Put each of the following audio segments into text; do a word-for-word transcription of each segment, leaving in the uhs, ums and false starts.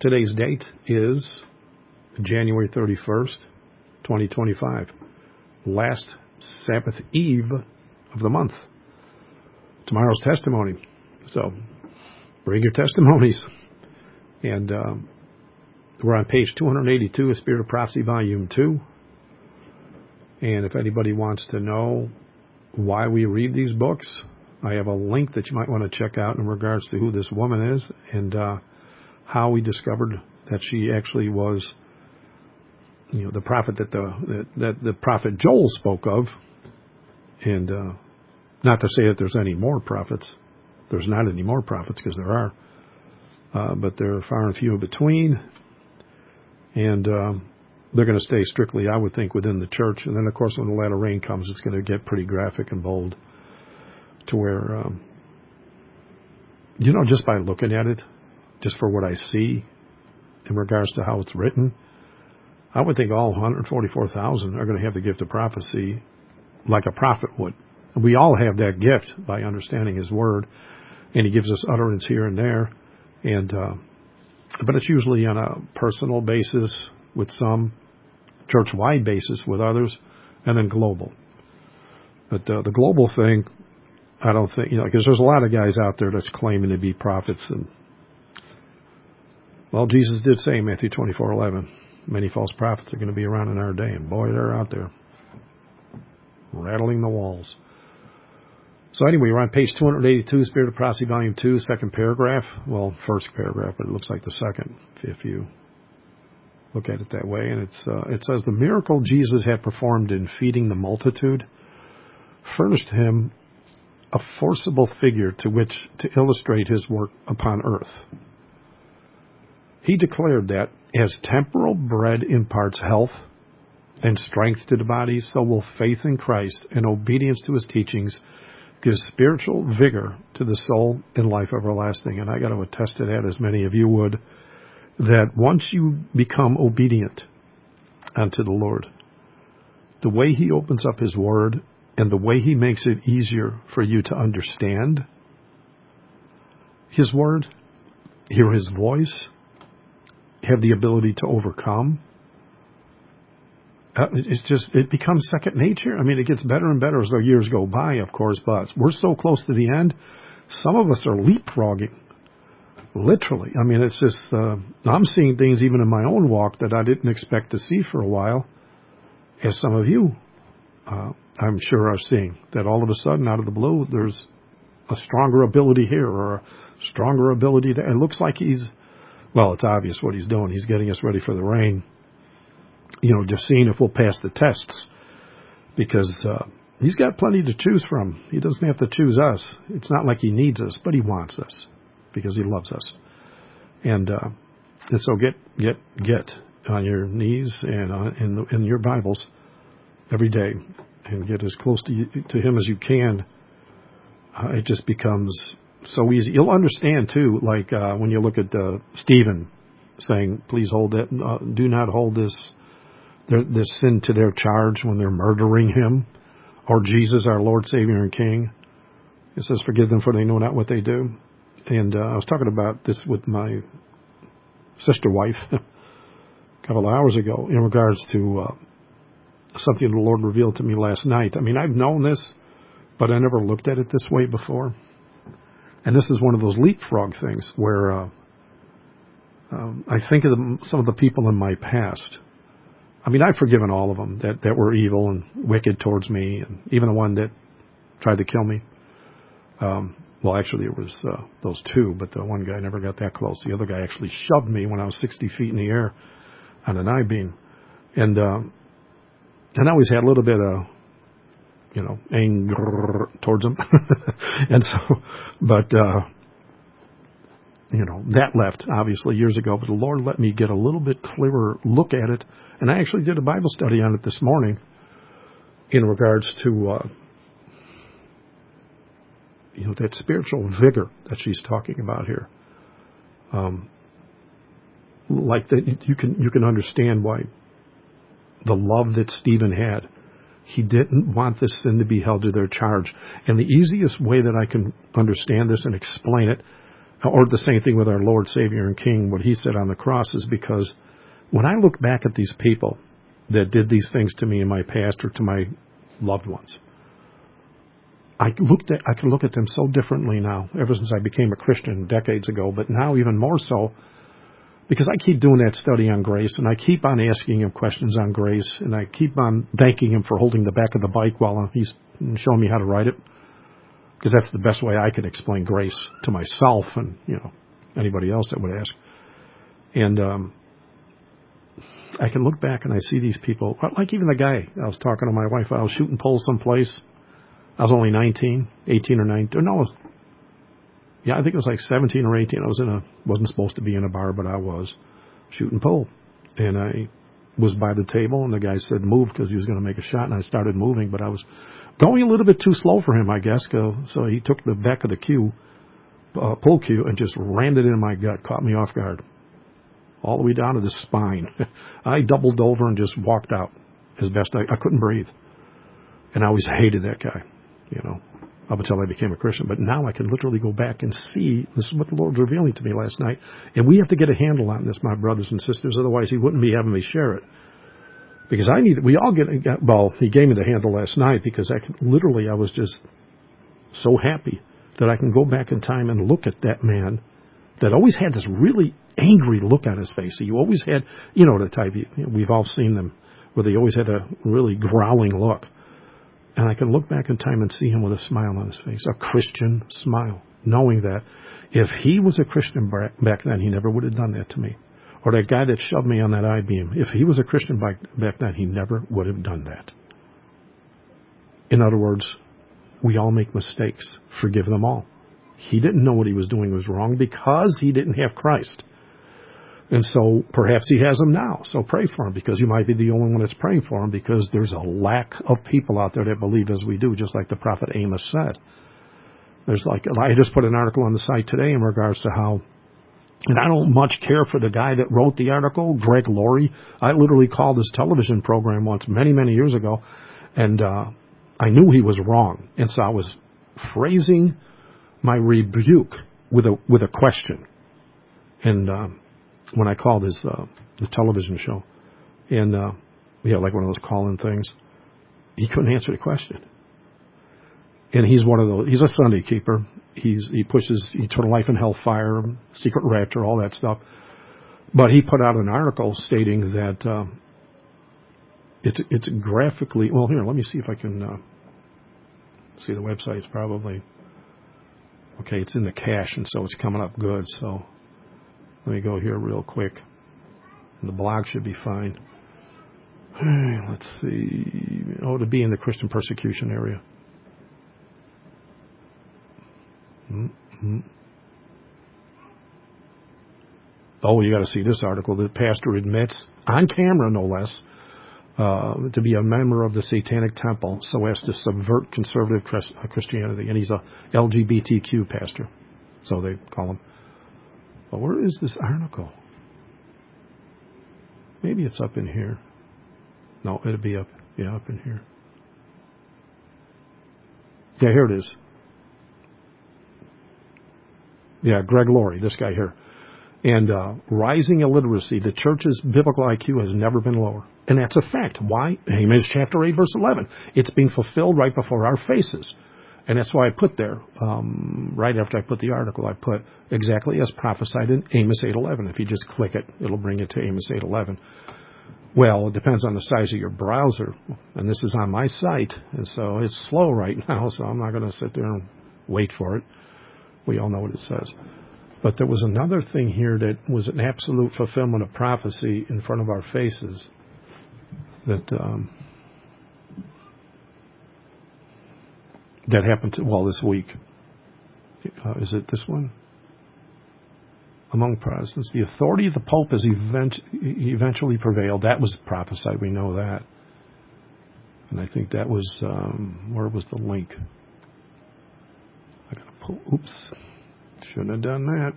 Today's date is January thirty-first, twenty twenty-five. Last Sabbath Eve of the month. Tomorrow's testimony. So bring your testimonies. And um, we're on page two eighty-two of Spirit of Prophecy, Volume two. And if anybody wants to know why we read these books, I have a link that you might want to check out in regards to who this woman is and uh, how we discovered that she actually was, you know, the prophet that the that, that the prophet Joel spoke of. And uh, not to say that there's any more prophets. There's not any more prophets, because there are. Uh, but they're far and few in between. And um, they're going to stay strictly, I would think, within the church. And then, of course, when the latter rain comes, it's going to get pretty graphic and bold to where, um, you know, just by looking at it, just for what I see in regards to how it's written, I would think all one hundred forty-four thousand are going to have the gift of prophecy like a prophet would. And we all have that gift by understanding His Word, and He gives us utterance here and there. And uh, but it's usually on a personal basis with some, church-wide basis with others, and then global. But uh, the global thing, I don't think, you know, because there's a lot of guys out there that's claiming to be prophets. And, well, Jesus did say in Matthew twenty-four eleven, many false prophets are going to be around in our day. And boy, they're out there rattling the walls. So anyway, we're on page two eighty-two, Spirit of Prophecy, Volume two, second paragraph. Well, first paragraph, but it looks like the second, if you look at it that way. And it's uh, it says, the miracle Jesus had performed in feeding the multitude furnished Him a forcible figure to which to illustrate His work upon earth. He declared that as temporal bread imparts health and strength to the body, so will faith in Christ and obedience to His teachings give spiritual vigor to the soul and life everlasting. And I got to attest to that, as many of you would, that once you become obedient unto the Lord, the way He opens up His Word and the way He makes it easier for you to understand His Word, hear His voice, have the ability to overcome, Uh, it's just, it becomes second nature. I mean, it gets better and better as the years go by, of course, but we're so close to the end. Some of us are leapfrogging, literally. I mean, it's just, uh, I'm seeing things even in my own walk that I didn't expect to see for a while, as some of you, uh, I'm sure are seeing, that all of a sudden, out of the blue, there's a stronger ability here, or a stronger ability there. It looks like he's, well, it's obvious what he's doing. He's getting us ready for the rain. You know, just seeing if we'll pass the tests, because uh, He's got plenty to choose from. He doesn't have to choose us. It's not like He needs us, but He wants us because He loves us. And uh, and so get get get on your knees and on, in the, in your Bibles every day, and get as close to you, to Him as you can. Uh, it just becomes so easy. You'll understand too, like uh, when you look at uh, Stephen saying, "Please hold that. Uh, do not hold this." this sin to their charge when they're murdering Him, or Jesus, our Lord, Savior, and King. It says, forgive them for they know not what they do. And uh, I was talking about this with my sister wife a couple of hours ago in regards to uh, something the Lord revealed to me last night. I mean, I've known this, but I never looked at it this way before. And this is one of those leapfrog things where uh, um, I think of the, some of the people in my past. I mean, I've forgiven all of them that, that were evil and wicked towards me, and even the one that tried to kill me. Um, well, actually, it was uh, those two, but the one guy never got that close. The other guy actually shoved me when I was sixty feet in the air on an I-beam. And, uh, and I always had a little bit of, you know, anger towards him. and so, but, uh, you know, that left, obviously, years ago. But the Lord let me get a little bit clearer look at it. And I actually did a Bible study on it this morning in regards to, uh, you know, that spiritual vigor that she's talking about here. Um, like that, you can you can understand why the love that Stephen had. He didn't want this sin to be held to their charge. And the easiest way that I can understand this and explain it, or the same thing with our Lord, Savior, and King, what he said on the cross, is because when I look back at these people that did these things to me in my past or to my loved ones, I looked at I can look at them so differently now, ever since I became a Christian decades ago, but now even more so, because I keep doing that study on grace, and I keep on asking him questions on grace, and I keep on thanking him for holding the back of the bike while he's showing me how to ride it, because that's the best way I can explain grace to myself and, you know, anybody else that would ask. And um, I can look back and I see these people, like even the guy I was talking to my wife, I was shooting poles someplace. I was only nineteen, eighteen or nineteen. No, it was, yeah, I think it was like seventeen or eighteen. I was in a, wasn't supposed to be in a bar, but I was shooting pole. And I was by the table, and the guy said move because he was going to make a shot, and I started moving, but I was going a little bit too slow for him, I guess. So he took the back of the cue, uh, pull cue, and just rammed it in my gut, caught me off guard, all the way down to the spine. I doubled over and just walked out as best I, I couldn't breathe. And I always hated that guy, you know, up until I became a Christian. But now I can literally go back and see, this is what the Lord's revealing to me last night. And we have to get a handle on this, my brothers and sisters, otherwise he wouldn't be having me share it. Because I need, we all get, well, he gave me the handle last night because I could, literally I was just so happy that I can go back in time and look at that man that always had this really angry look on his face. He always had, you know, the type, you know, we've all seen them, where they always had a really growling look. And I can look back in time and see him with a smile on his face, a Christian smile, knowing that if he was a Christian back then, he never would have done that to me. Or that guy that shoved me on that I-beam, if he was a Christian back, back then, he never would have done that. In other words, we all make mistakes. Forgive them all. He didn't know what he was doing was wrong because he didn't have Christ. And so perhaps he has him now. So pray for him, because you might be the only one that's praying for him, because there's a lack of people out there that believe as we do, just like the prophet Amos said. There's like, I just put an article on the site today in regards to how, and I don't much care for the guy that wrote the article, Greg Laurie. I literally called his television program once many, many years ago, and uh, I knew he was wrong. And so I was phrasing my rebuke with a with a question. And um, when I called his uh, the television show, and uh, yeah, like one of those call-in things, he couldn't answer the question. And he's one of those. He's a Sunday keeper. He's he pushes eternal life and hellfire, secret rapture, all that stuff. But he put out an article stating that uh, it's it's graphically. Well, here, let me see if I can uh, see the website's probably okay. It's in the cache, and so it's coming up good. So let me go here real quick. And the blog should be fine. Let's see. Oh, to be in the Christian persecution area. Mm-hmm. Oh, you got to see this article. The pastor admits, on camera no less, uh, to be a member of the Satanic Temple so as to subvert conservative Christianity. And he's a L G B T Q pastor, so they call him. But where is this article? Maybe it's up in here. No, it'll be up, yeah, up in here. Yeah, here it is. Yeah, Greg Laurie, this guy here. And uh, rising illiteracy, the church's biblical I Q has never been lower. And that's a fact. Why? Amos chapter eight, verse eleven. It's being fulfilled right before our faces. And that's why I put there, um, right after I put the article, I put exactly as prophesied in Amos eight eleven. If you just click it, it'll bring you to Amos eight eleven. Well, it depends on the size of your browser. And this is on my site. And so it's slow right now, so I'm not going to sit there and wait for it. We all know what it says. But there was another thing here that was an absolute fulfillment of prophecy in front of our faces that um, that happened to, well, this week. Uh, is it this one? Among Protestants, the authority of the Pope has event- eventually prevailed. That was prophesied. We know that. And I think that was, um, where was the link? I got to pull, oops. Shouldn't have done that.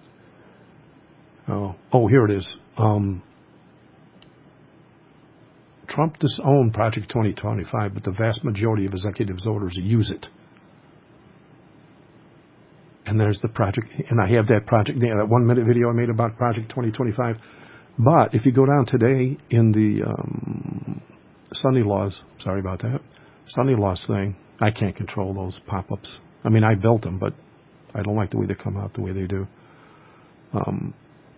Oh, oh, here it is. Um, Trump disowned Project twenty twenty-five, but the vast majority of executives' orders use it. And there's the project, and I have that project, that one minute video I made about Project twenty twenty-five. But if you go down today in the um, Sunday Laws, sorry about that, Sunday Laws thing, I can't control those pop-ups. I mean, I built them, but I don't like the way they come out the way they do. Um,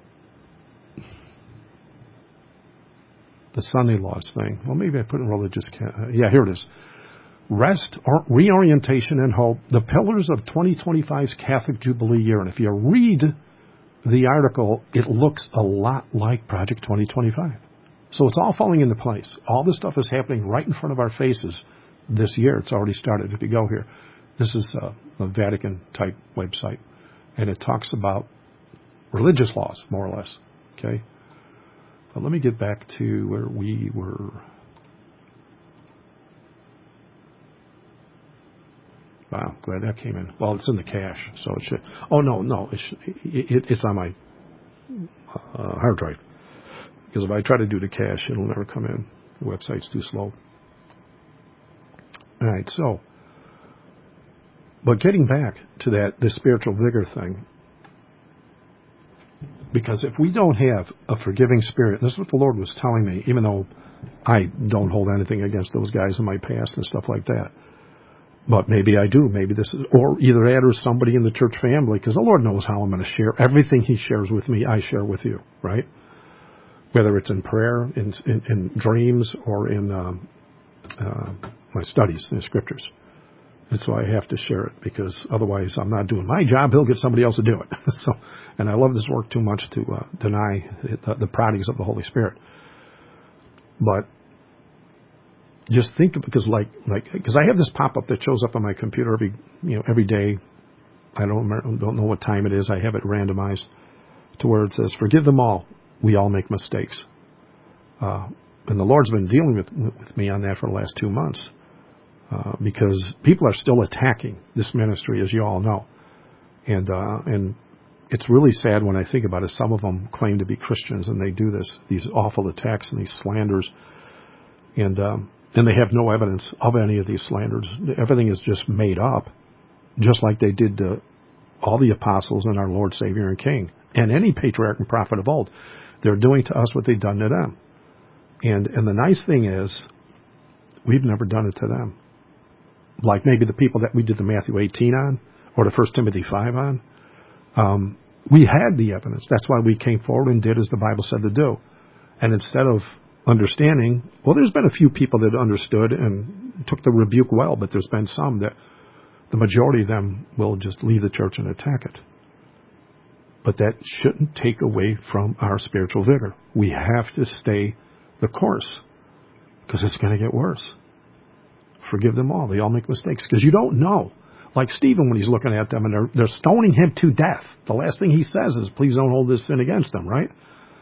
the Sunday Laws thing. Well, maybe I put in religious. Ca- yeah, here it is. Rest, or reorientation, and hope, the pillars of twenty twenty-five's Catholic Jubilee year. And if you read the article, it looks a lot like Project twenty twenty-five. So it's all falling into place. All this stuff is happening right in front of our faces this year. It's already started. If you go here, this is a, a Vatican-type website, and it talks about religious laws, more or less. Okay? But let me get back to where we were. Wow, glad that came in. Well, it's in the cache, so it should. Oh no, no, it should, it, it's on my uh, hard drive. Because if I try to do the cache, it'll never come in. The website's too slow. All right, so, but getting back to that, the spiritual vigor thing, because if we don't have a forgiving spirit, this is what the Lord was telling me, even though I don't hold anything against those guys in my past and stuff like that. But maybe I do. Maybe this is, or either that or somebody in the church family, because the Lord knows how I'm going to share. Everything He shares with me, I share with you, right? Whether it's in prayer, in, in, in dreams, or in um, uh, my studies in the scriptures. And so I have to share it, because otherwise I'm not doing my job. He'll get somebody else to do it. So, and I love this work too much to uh, deny the, the proddings of the Holy Spirit. But just think of, because like like because I have this pop up that shows up on my computer every you know every day. I don't remember, don't know what time it is. I have it randomized to where it says, "Forgive them all. We all make mistakes." Uh, and the Lord's been dealing with with me on that for the last two months uh, because people are still attacking this ministry, as you all know, and uh, and it's really sad when I think about it. Some of them claim to be Christians, and they do this these awful attacks and these slanders, and. Um, And they have no evidence of any of these slanders. Everything is just made up, just like they did to all the apostles and our Lord, Savior, and King, and any patriarch and prophet of old. They're doing to us what they've done to them. And and the nice thing is, we've never done it to them. Like maybe the people that we did the Matthew eighteen on, or the First Timothy five on. Um, we had the evidence. That's why we came forward and did as the Bible said to do. And instead of understanding, well, there's been a few people that understood and took the rebuke well, but there's been some that the majority of them will just leave the church and attack it. But that shouldn't take away from our spiritual vigor. We have to stay the course, because it's going to get worse. Forgive them all. They all make mistakes, because you don't know. Like Stephen, when he's looking at them and they're, they're stoning him to death, the last thing he says is, please don't hold this sin against them, right?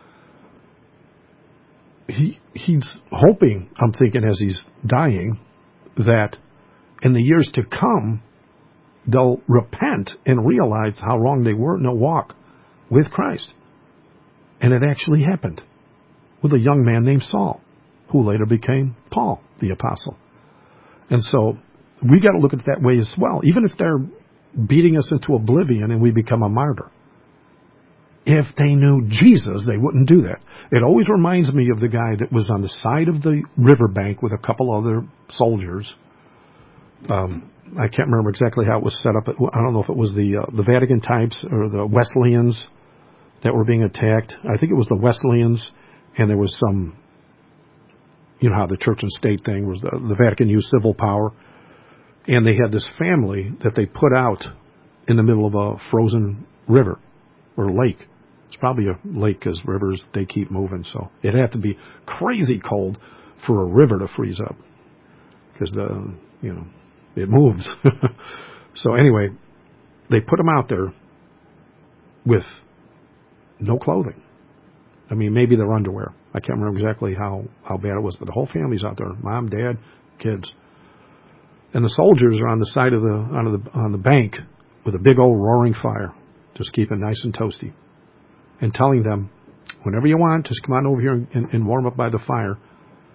He he's hoping, I'm thinking as he's dying, that in the years to come, they'll repent and realize how wrong they were in their walk with Christ. And it actually happened with a young man named Saul, who later became Paul, the apostle. And so we got to look at it that way as well. Even if they're beating us into oblivion and we become a martyr. If they knew Jesus, they wouldn't do that. It always reminds me of the guy that was on the side of the riverbank with a couple other soldiers. Um, I can't remember exactly how it was set up. I don't know if it was the uh, the Vatican types or the Wesleyans that were being attacked. I think it was the Wesleyans, and there was some, you know how the church and state thing was, the, the Vatican used civil power, and they had this family that they put out in the middle of a frozen river or lake. It's probably a lake because rivers, they keep moving. So it had to be crazy cold for a river to freeze up because the, you know, it moves. So anyway, they put them out there with no clothing. I mean, maybe their underwear. I can't remember exactly how, how bad it was, but the whole family's out there. Mom, dad, kids. And the soldiers are on the side of the, on the, on the bank with a big old roaring fire. Just keep it nice and toasty. And telling them, whenever you want, just come on over here and, and, and warm up by the fire.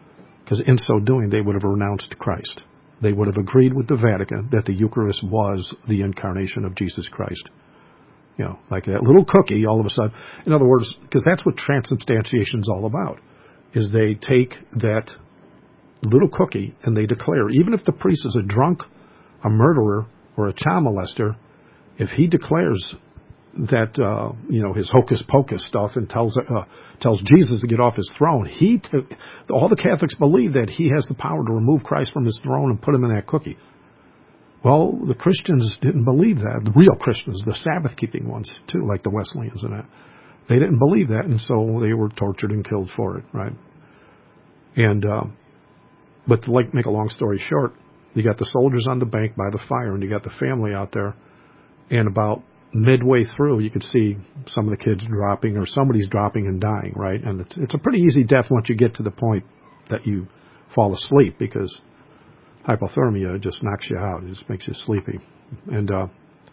Because in so doing, they would have renounced Christ. They would have agreed with the Vatican that the Eucharist was the incarnation of Jesus Christ. You know, like that little cookie, all of a sudden. In other words, because that's what transubstantiation is all about, is they take that little cookie and they declare, even if the priest is a drunk, a murderer, or a child molester, if he declares that, uh, you know, his hocus pocus stuff and tells uh, tells Jesus to get off his throne, he t- all the Catholics believe that he has the power to remove Christ from his throne and put him in that cookie. Well, the Christians didn't believe that. The real Christians, the Sabbath-keeping ones, too, like the Wesleyans and that. They didn't believe that, and so they were tortured and killed for it, right? And, uh, but to like, make a long story short, you got the soldiers on the bank by the fire, and you got the family out there, and about midway through, you could see some of the kids dropping, or somebody's dropping and dying, right? And it's, it's a pretty easy death once you get to the point that you fall asleep, because hypothermia just knocks you out. It just makes you sleepy. And uh,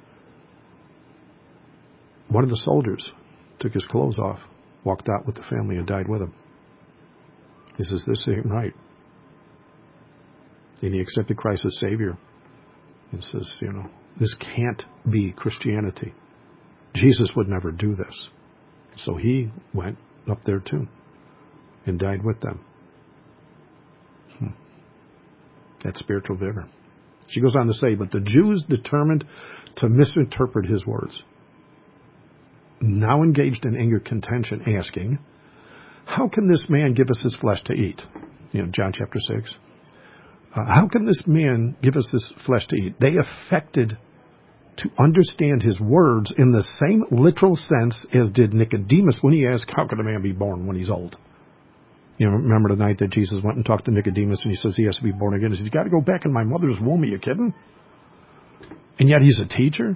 one of the soldiers took his clothes off, walked out with the family, and died with him. He says, this ain't right. And he accepted Christ as Savior. And says, you know, this can't be Christianity. Jesus would never do this. So he went up there too and died with them. Hmm. That's spiritual vigor. She goes on to say, but the Jews determined to misinterpret his words, now engaged in angry contention, asking, how can this man give us his flesh to eat? You know, John chapter six. Uh, how can this man give us this flesh to eat? They affected to understand his words in the same literal sense as did Nicodemus when he asked, how can a man be born when he's old? You know, remember the night that Jesus went and talked to Nicodemus and he says he has to be born again. He says, you got to go back in my mother's womb. Are you kidding? And yet he's a teacher.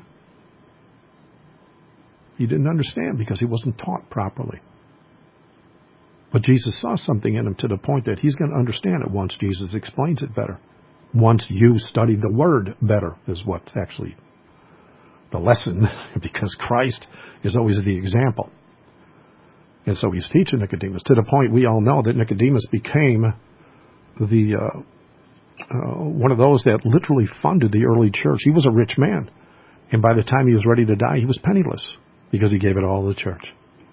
He didn't understand because he wasn't taught properly. But Jesus saw something in him to the point that he's going to understand it once Jesus explains it better. Once you study the Word better is what's actually the lesson, because Christ is always the example. And so he's teaching Nicodemus to the point we all know that Nicodemus became the uh, uh, one of those that literally funded the early church. He was a rich man. And by the time he was ready to die, he was penniless because he gave it all to the church.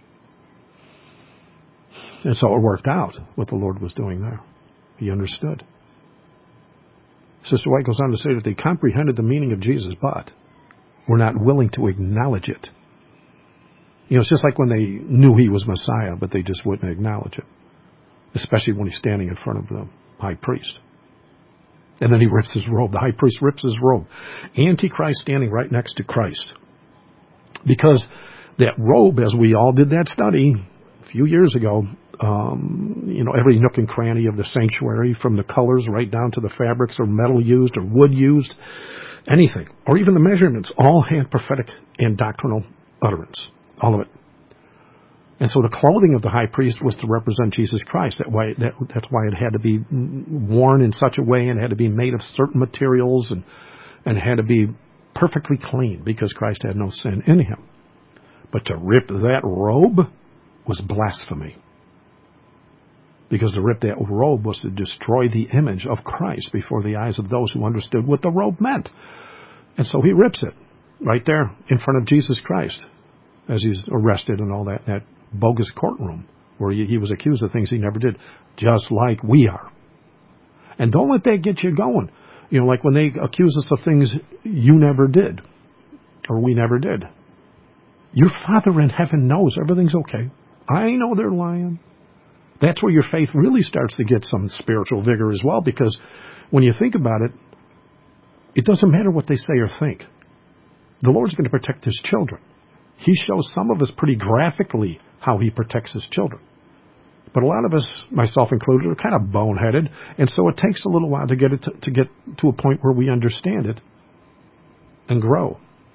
And so it worked out what the Lord was doing there. He understood. Sister White goes on to say that they comprehended the meaning of Jesus, but were not willing to acknowledge it. You know, it's just like when they knew he was Messiah, but they just wouldn't acknowledge it, especially when he's standing in front of the high priest. And then he rips his robe. The high priest rips his robe. Antichrist standing right next to Christ. Because that robe, as we all did that study a few years ago, um, you know, every nook and cranny of the sanctuary, from the colors right down to the fabrics or metal used or wood used, anything, or even the measurements, all had prophetic and doctrinal utterance, all of it. And so the clothing of the high priest was to represent Jesus Christ. That way, that, that's why it had to be worn in such a way and had to be made of certain materials and, and had to be perfectly clean because Christ had no sin in him. But to rip that robe was blasphemy. Because to rip that robe was to destroy the image of Christ before the eyes of those who understood what the robe meant. And so he rips it right there in front of Jesus Christ as he's arrested and all that, that bogus courtroom where he, he was accused of things he never did, just like we are. And don't let that get you going. You know, like when they accuse us of things you never did or we never did. Your Father in heaven knows everything's okay. I know they're lying. That's where your faith really starts to get some spiritual vigor as well, because when you think about it, it doesn't matter what they say or think. The Lord's going to protect his children. He shows some of us pretty graphically how he protects his children. But a lot of us, myself included, are kind of boneheaded, and so it takes a little while to get it to, to get to a point where we understand it and grow.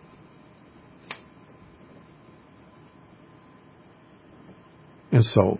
And so,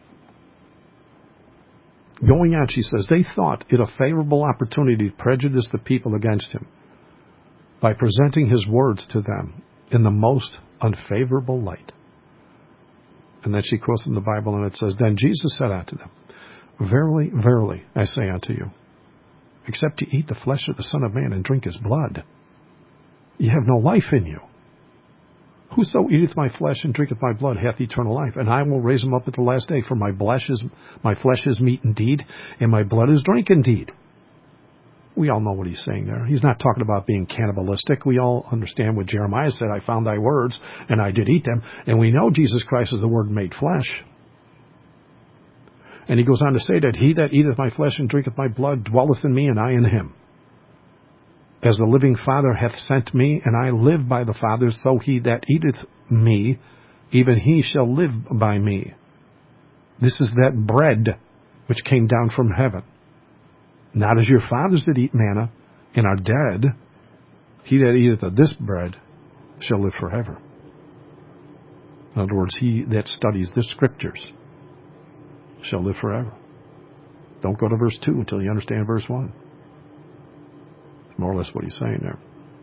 going on, she says, they thought it a favorable opportunity to prejudice the people against him by presenting his words to them in the most unfavorable light. And then she quotes from the Bible, and it says, then Jesus said unto them, Verily, verily, I say unto you, except ye eat the flesh of the Son of Man and drink his blood, ye have no life in you. Whoso eateth my flesh and drinketh my blood hath eternal life, and I will raise him up at the last day. For my flesh is, my flesh is meat indeed, and my blood is drink indeed. We all know what he's saying there. He's not talking about being cannibalistic. We all understand what Jeremiah said, I found thy words, and I did eat them. And we know Jesus Christ is the Word made flesh. And he goes on to say that he that eateth my flesh and drinketh my blood dwelleth in me, and I in him. As the living Father hath sent me, and I live by the Father, so he that eateth me, even he shall live by me. This is that bread which came down from heaven. Not as your fathers that eat manna and are dead. He that eateth of this bread shall live forever. In other words, he that studies the Scriptures shall live forever. Don't go to verse two until you understand verse one. More or less what he's saying there.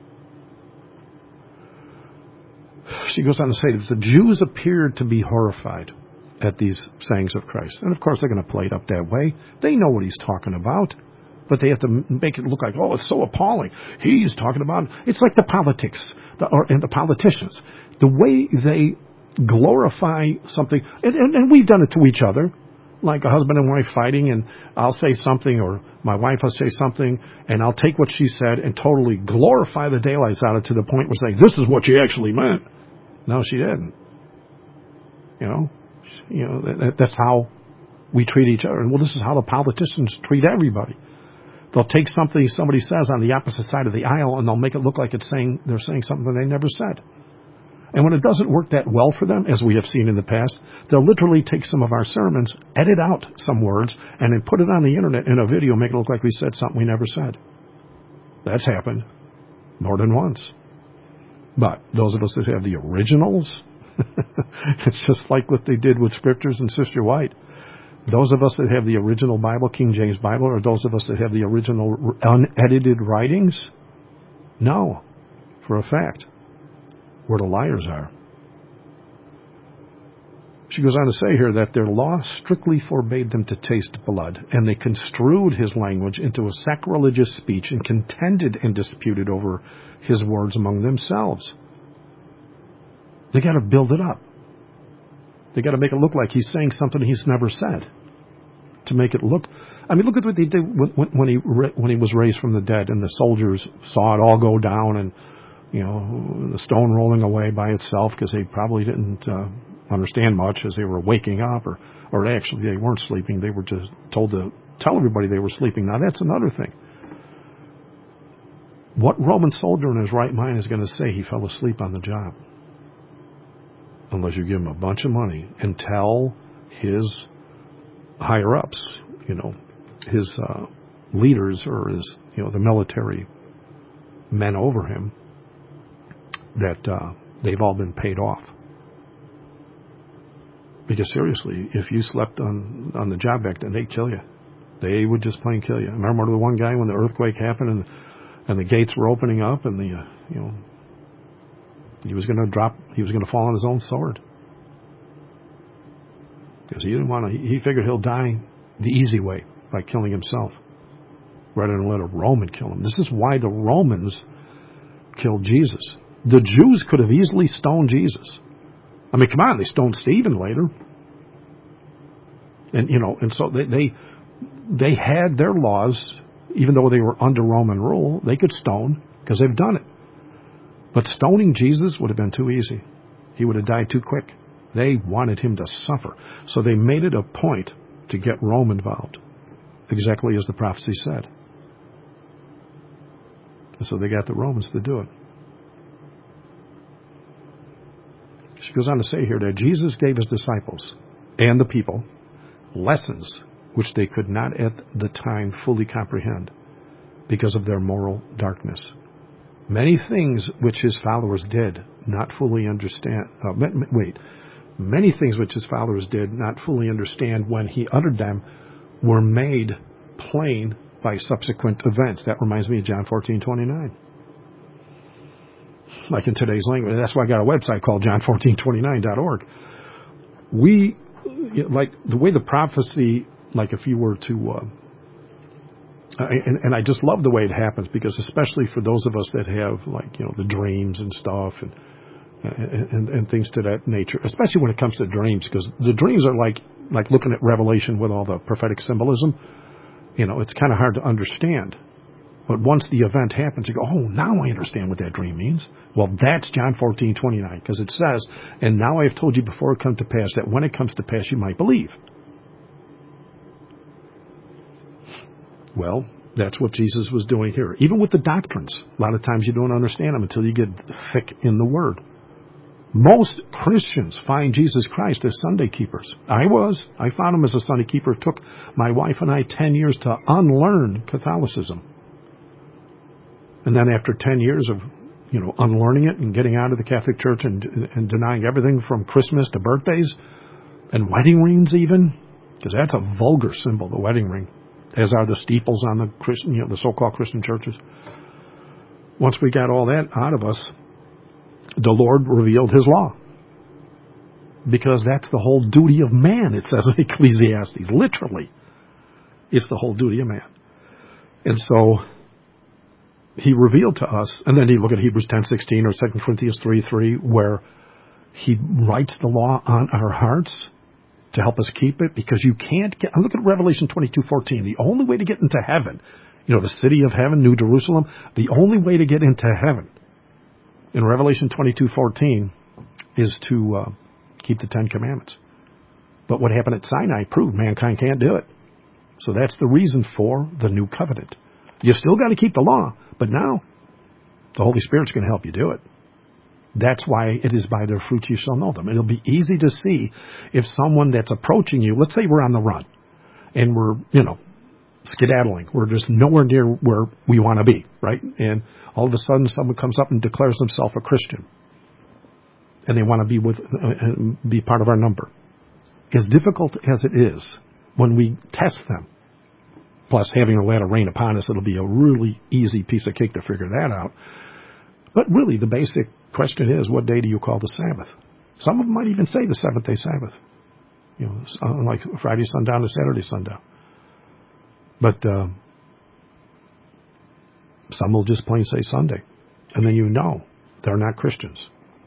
She goes on to say that the Jews appeared to be horrified at these sayings of Christ. And of course they're going to play it up that way. They know what he's talking about. But they have to make it look like, oh, it's so appalling. He's talking about, it's like the politics the, or, and the politicians. The way they glorify something, and, and, and we've done it to each other. Like a husband and wife fighting, and I'll say something, or my wife will say something, and I'll take what she said and totally glorify the daylights out of it to the point where saying, this is what she actually meant. No, she didn't. You know, you know that, that's how we treat each other. And well, this is how the politicians treat everybody. They'll take something somebody says on the opposite side of the aisle, and they'll make it look like it's saying they're saying something they never said. And when it doesn't work that well for them, as we have seen in the past, they'll literally take some of our sermons, edit out some words, and then put it on the internet in a video, make it look like we said something we never said. That's happened more than once. But those of us that have the originals, it's just like what they did with Scriptures and Sister White. Those of us that have the original Bible, King James Bible, or those of us that have the original unedited writings, know for a fact where the liars are. She goes on to say here that their law strictly forbade them to taste blood, and they construed his language into a sacrilegious speech and contended and disputed over his words among themselves. They got to build it up. They got to make it look like he's saying something he's never said. To make it look, I mean, look at what they did when, when he when he was raised from the dead, and the soldiers saw it all go down, and you know the stone rolling away by itself because they probably didn't uh, understand much as they were waking up, or or actually they weren't sleeping. They were just told to tell everybody they were sleeping. Now that's another thing. What Roman soldier in his right mind is going to say he fell asleep on the job? Unless you give him a bunch of money and tell his higher-ups, you know, his uh, leaders or his, you know, the military men over him, that uh, they've all been paid off. Because seriously, if you slept on, on the job back then, they'd kill you. They would just plain kill you. I remember the one guy when the earthquake happened and and the gates were opening up, and the uh, you know he was going to drop, he was going to fall on his own sword because he didn't want to. He figured he'll die the easy way by killing himself rather than let a Roman kill him. This is why the Romans killed Jesus. The Jews could have easily stoned Jesus. I mean, come on, they stoned Stephen later, and you know, and so they they, they had their laws. Even though they were under Roman rule, they could stone because they've done it. But stoning Jesus would have been too easy. He would have died too quick. They wanted him to suffer. So they made it a point to get Rome involved, exactly as the prophecy said. And so they got the Romans to do it. She goes on to say here that Jesus gave his disciples and the people lessons which they could not at the time fully comprehend because of their moral darkness. Many things which his followers did not fully understand, uh, wait, many things which his followers did not fully understand when he uttered them were made plain by subsequent events. That reminds me of John fourteen twenty-nine. Like in today's language. That's why I got a website called john fourteen twenty-nine dot org. We, like the way the prophecy like if you were to, uh, and, and I just love the way it happens, because especially for those of us that have, like, you know, the dreams and stuff and and, and, and things to that nature, especially when it comes to dreams, because the dreams are like like looking at Revelation with all the prophetic symbolism. You know, it's kind of hard to understand. But once the event happens, you go, oh, now I understand what that dream means. Well, that's John fourteen twenty-nine, because it says, and now I have told you before it comes to pass, that when it comes to pass, you might believe. Well, that's what Jesus was doing here. Even with the doctrines, a lot of times you don't understand them until you get thick in the Word. Most Christians find Jesus Christ as Sunday keepers. I was. I found him as a Sunday keeper. It took my wife and I ten years to unlearn Catholicism. And then after ten years of, you know, unlearning it and getting out of the Catholic Church and, and denying everything from Christmas to birthdays and wedding rings even, because that's a vulgar symbol, the wedding ring, as are the steeples on the Christian, you know, the so-called Christian churches. Once we got all that out of us, the Lord revealed his law. Because that's the whole duty of man, it says in Ecclesiastes. Literally. It's the whole duty of man. And so he revealed to us, and then you look at Hebrews ten sixteen or Second Corinthians three three, where he writes the law on our hearts to help us keep it, because you can't get, look at Revelation twenty-two fourteen. The only way to get into heaven, you know, the city of heaven, New Jerusalem, the only way to get into heaven in Revelation twenty-two fourteen is to uh, keep the Ten Commandments. But what happened at Sinai proved mankind can't do it. So that's the reason for the new covenant. You still got to keep the law, but now the Holy Spirit's going to help you do it. That's why it is by their fruits you shall know them. It'll be easy to see if someone that's approaching you, let's say we're on the run, and we're, you know, skedaddling. We're just nowhere near where we want to be, right? And all of a sudden someone comes up and declares themselves a Christian, and they want to be with, uh, be part of our number. As difficult as it is when we test them, plus having a latter rain upon us, it'll be a really easy piece of cake to figure that out. But really, the basic question is, what day do you call the Sabbath? Some of them might even say the seventh day Sabbath. You know, like Friday sundown to Saturday sundown. But uh, some will just plain say Sunday. And then you know they're not Christians.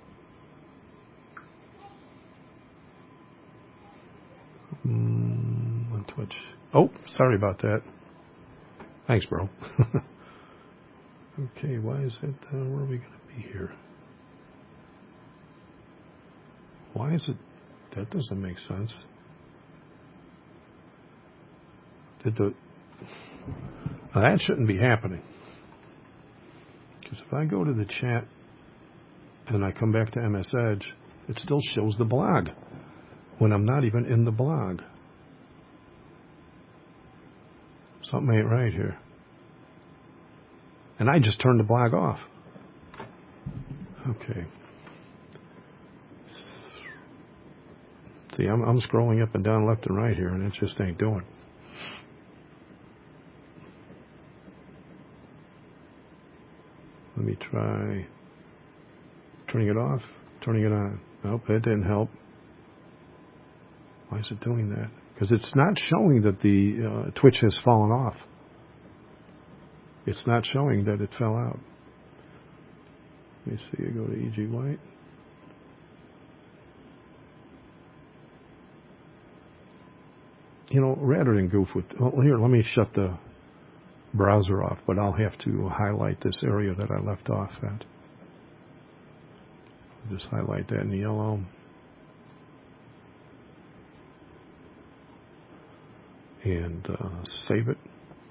Mm, on Twitch. Oh, sorry about that. Thanks, bro. Okay, why is it, uh, where are we going to be here? Why is it, that doesn't make sense. Did the, now that shouldn't be happening. Because if I go to the chat and I come back to M S Edge, it still shows the blog when I'm not even in the blog. Something ain't right here. And I just turned the blog off. Okay. See, I'm, I'm scrolling up and down left and right here, and it just ain't doing. Let me try turning it off, turning it on. Nope, that didn't help. Why is it doing that? Because it's not showing that the uh, Twitch has fallen off. It's not showing that it fell out. Let me see. I go to E G White. You know, rather than goof with... Well, here, let me shut the browser off, but I'll have to highlight this area that I left off at. Just highlight that in yellow. And uh, save it.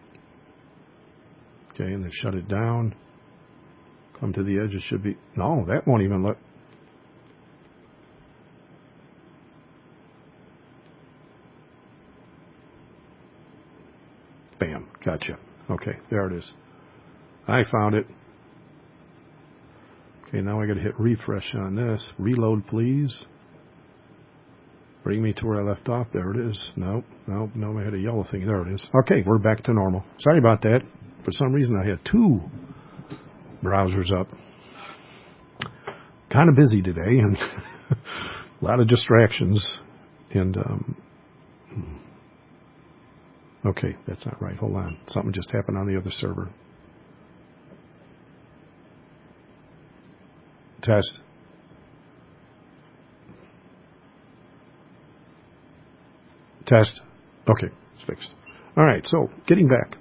Okay, and then shut it down. Come to the edge. It should be... No, that won't even let... Bam. Gotcha. Okay, there it is. I found it. Okay, now I got to hit refresh on this. Reload, please. Bring me to where I left off. There it is. Nope, nope, no, I had a yellow thing. There it is. Okay, we're back to normal. Sorry about that. For some reason, I had two browsers up. Kind of busy today, and a lot of distractions. And um, Okay, that's not right. Hold on. Something just happened on the other server. Test. Test. Okay, it's fixed. All right, so getting back.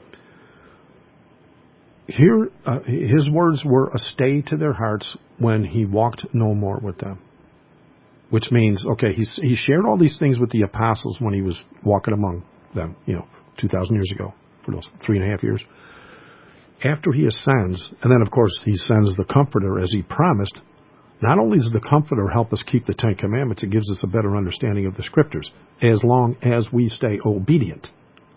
Here, uh, his words were a stay to their hearts when he walked no more with them. Which means, okay, he's, he shared all these things with the apostles when he was walking among them, you know, two thousand years ago, for those three and a half years. After he ascends, and then, of course, he sends the Comforter as he promised. Not only does the Comforter help us keep the Ten Commandments, it gives us a better understanding of the Scriptures, as long as we stay obedient.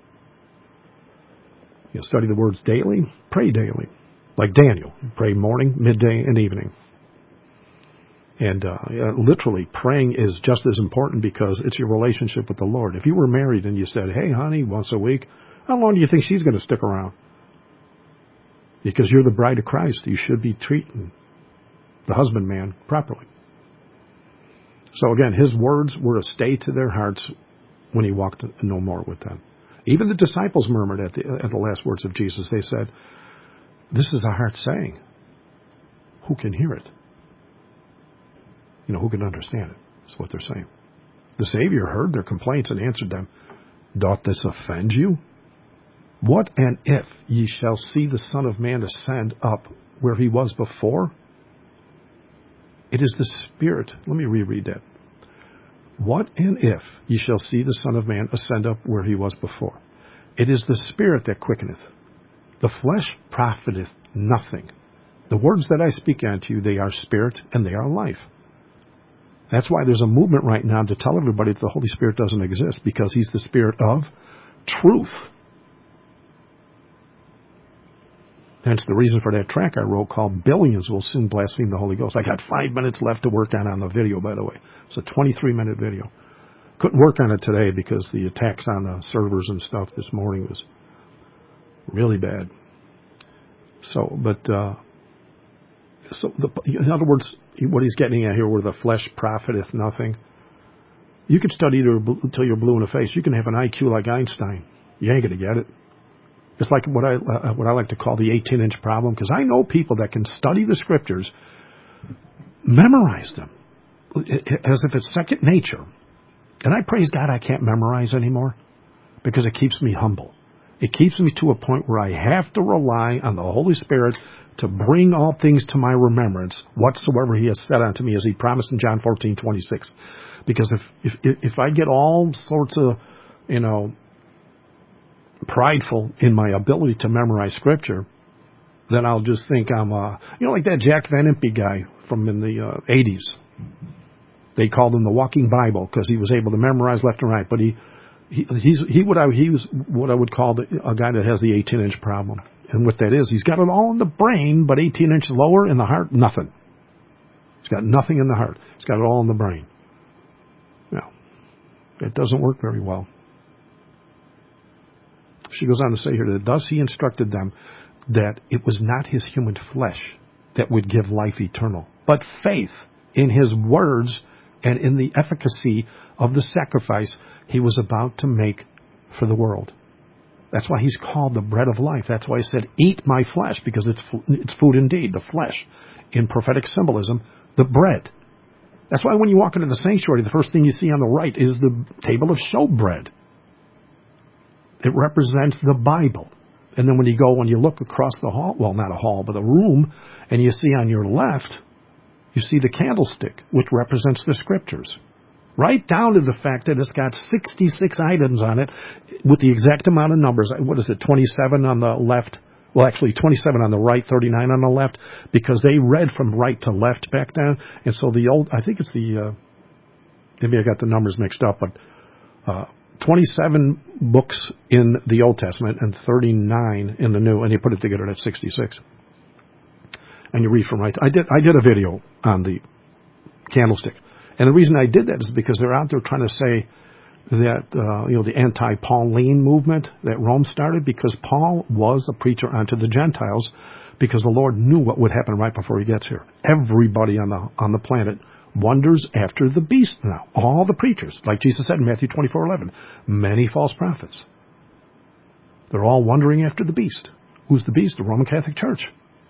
You study the words daily, pray daily. Like Daniel, pray morning, midday, and evening. And uh, literally, praying is just as important because it's your relationship with the Lord. If you were married and you said, hey, honey, once a week, how long do you think she's going to stick around? Because you're the bride of Christ. You should be treating the husbandman properly. So again, his words were a stay to their hearts when he walked no more with them. Even the disciples murmured at the, at the last words of Jesus. They said, this is a hard saying. Who can hear it? You know, who can understand it? That's what they're saying. The Savior heard their complaints and answered them, doth this offend you? What and if ye shall see the Son of Man ascend up where he was before? It is the Spirit. Let me reread that. What and if ye shall see the Son of Man ascend up where he was before? It is the Spirit that quickeneth. The flesh profiteth nothing. The words that I speak unto you, they are spirit and they are life. That's why there's a movement right now to tell everybody that the Holy Spirit doesn't exist, because he's the Spirit of truth. Hence the reason for that track I wrote called Billions Will Soon Blaspheme the Holy Ghost. I got five minutes left to work on on the video, by the way. It's a twenty-three minute video. Couldn't work on it today because the attacks on the servers and stuff this morning was really bad. So, but, uh, so the, in other words, what he's getting at here, where the flesh profiteth nothing. You could study until you're blue in the face. You can have an I Q like Einstein. You ain't going to get it. It's like what I uh, what I like to call the eighteen inch problem, because I know people that can study the Scriptures, memorize them, as if it's second nature. And I praise God I can't memorize anymore, because it keeps me humble. It keeps me to a point where I have to rely on the Holy Spirit to bring all things to my remembrance, whatsoever he has said unto me, as he promised in John fourteen twenty-six. Because if if if I get all sorts of, you know, prideful in my ability to memorize Scripture, then I'll just think I'm, uh, you know, like that Jack Van Impe guy from in the uh, eighties. They called him the Walking Bible because he was able to memorize left and right. But he, he he's he what I he was what I would call the, a guy that has the eighteen inch problem. And what that is, he's got it all in the brain, but eighteen inches lower in the heart, nothing. He's got nothing in the heart. He's got it all in the brain. Now, it doesn't work very well. She goes on to say here that thus he instructed them that it was not his human flesh that would give life eternal, but faith in his words and in the efficacy of the sacrifice he was about to make for the world. That's why he's called the bread of life. That's why he said, eat my flesh, because it's it's food indeed, the flesh. In prophetic symbolism, the bread. That's why when you walk into the sanctuary, the first thing you see on the right is the table of showbread. It represents the Bible. And then when you go, when you look across the hall, well, not a hall, but a room, and you see on your left, you see the candlestick, which represents the Scriptures. Right down to the fact that it's got sixty-six items on it with the exact amount of numbers. What is it, twenty-seven on the left? Well, actually, twenty-seven on the right, thirty-nine on the left, because they read from right to left back then. And so the old, I think it's the, uh, maybe I got the numbers mixed up, but uh, twenty-seven books in the Old Testament and thirty-nine in the New, and you put it together, that's sixty-six. And you read from right. I did, I did a video on the candlestick. And the reason I did that is because they're out there trying to say that, uh, you know, the anti-Pauline movement that Rome started, because Paul was a preacher unto the Gentiles, because the Lord knew what would happen right before he gets here. Everybody on the on the planet wonders after the beast now. All the preachers, like Jesus said in Matthew twenty-four eleven, many false prophets. They're all wandering after the beast. Who's the beast? The Roman Catholic Church.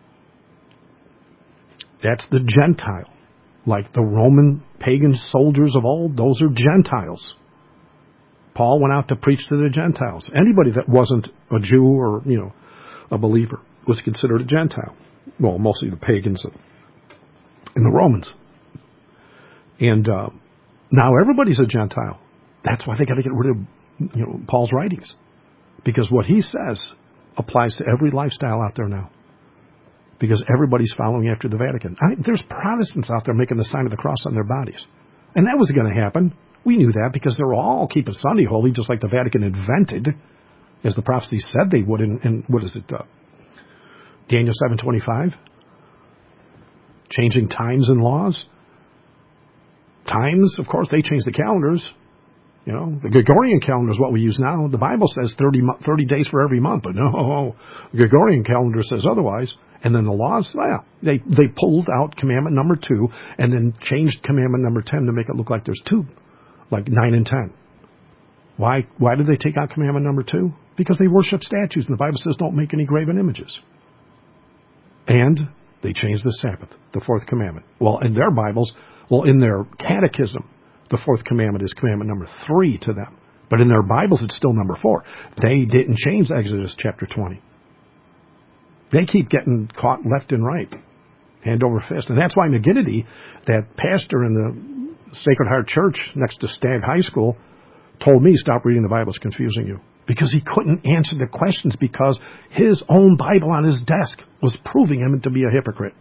That's the Gentile. Like the Roman pagan soldiers of old, those are Gentiles. Paul went out to preach to the Gentiles. Anybody that wasn't a Jew or, you know, a believer was considered a Gentile. Well, mostly the pagans and the Romans. And uh, now everybody's a Gentile. That's why they got to get rid of, you know, Paul's writings. Because what he says applies to every lifestyle out there now. Because everybody's following after the Vatican. I, there's Protestants out there making the sign of the cross on their bodies. And that was going to happen. We knew that because they were all keeping Sunday holy, just like the Vatican invented, as the prophecy said they would in, in what is it, uh, Daniel seven twenty-five? Changing times and laws. Times, of course, they changed the calendars. You know, the Gregorian calendar is what we use now. The Bible says thirty, thirty days for every month, but no, the Gregorian calendar says otherwise. And then the laws, well, they, they pulled out commandment number two and then changed commandment number ten to make it look like there's two, like nine and ten. Why, why did they take out commandment number two? Because they worship statues, and the Bible says don't make any graven images. And they changed the Sabbath, the fourth commandment. Well, in their Bibles, well, in their catechism, the fourth commandment is commandment number three to them. But in their Bibles, it's still number four. They didn't change Exodus chapter twenty. They keep getting caught left and right, hand over fist. And that's why McGinnity, that pastor in the Sacred Heart Church next to Stagg High School, told me, stop reading the Bible, it's confusing you. Because he couldn't answer the questions because his own Bible on his desk was proving him to be a hypocrite.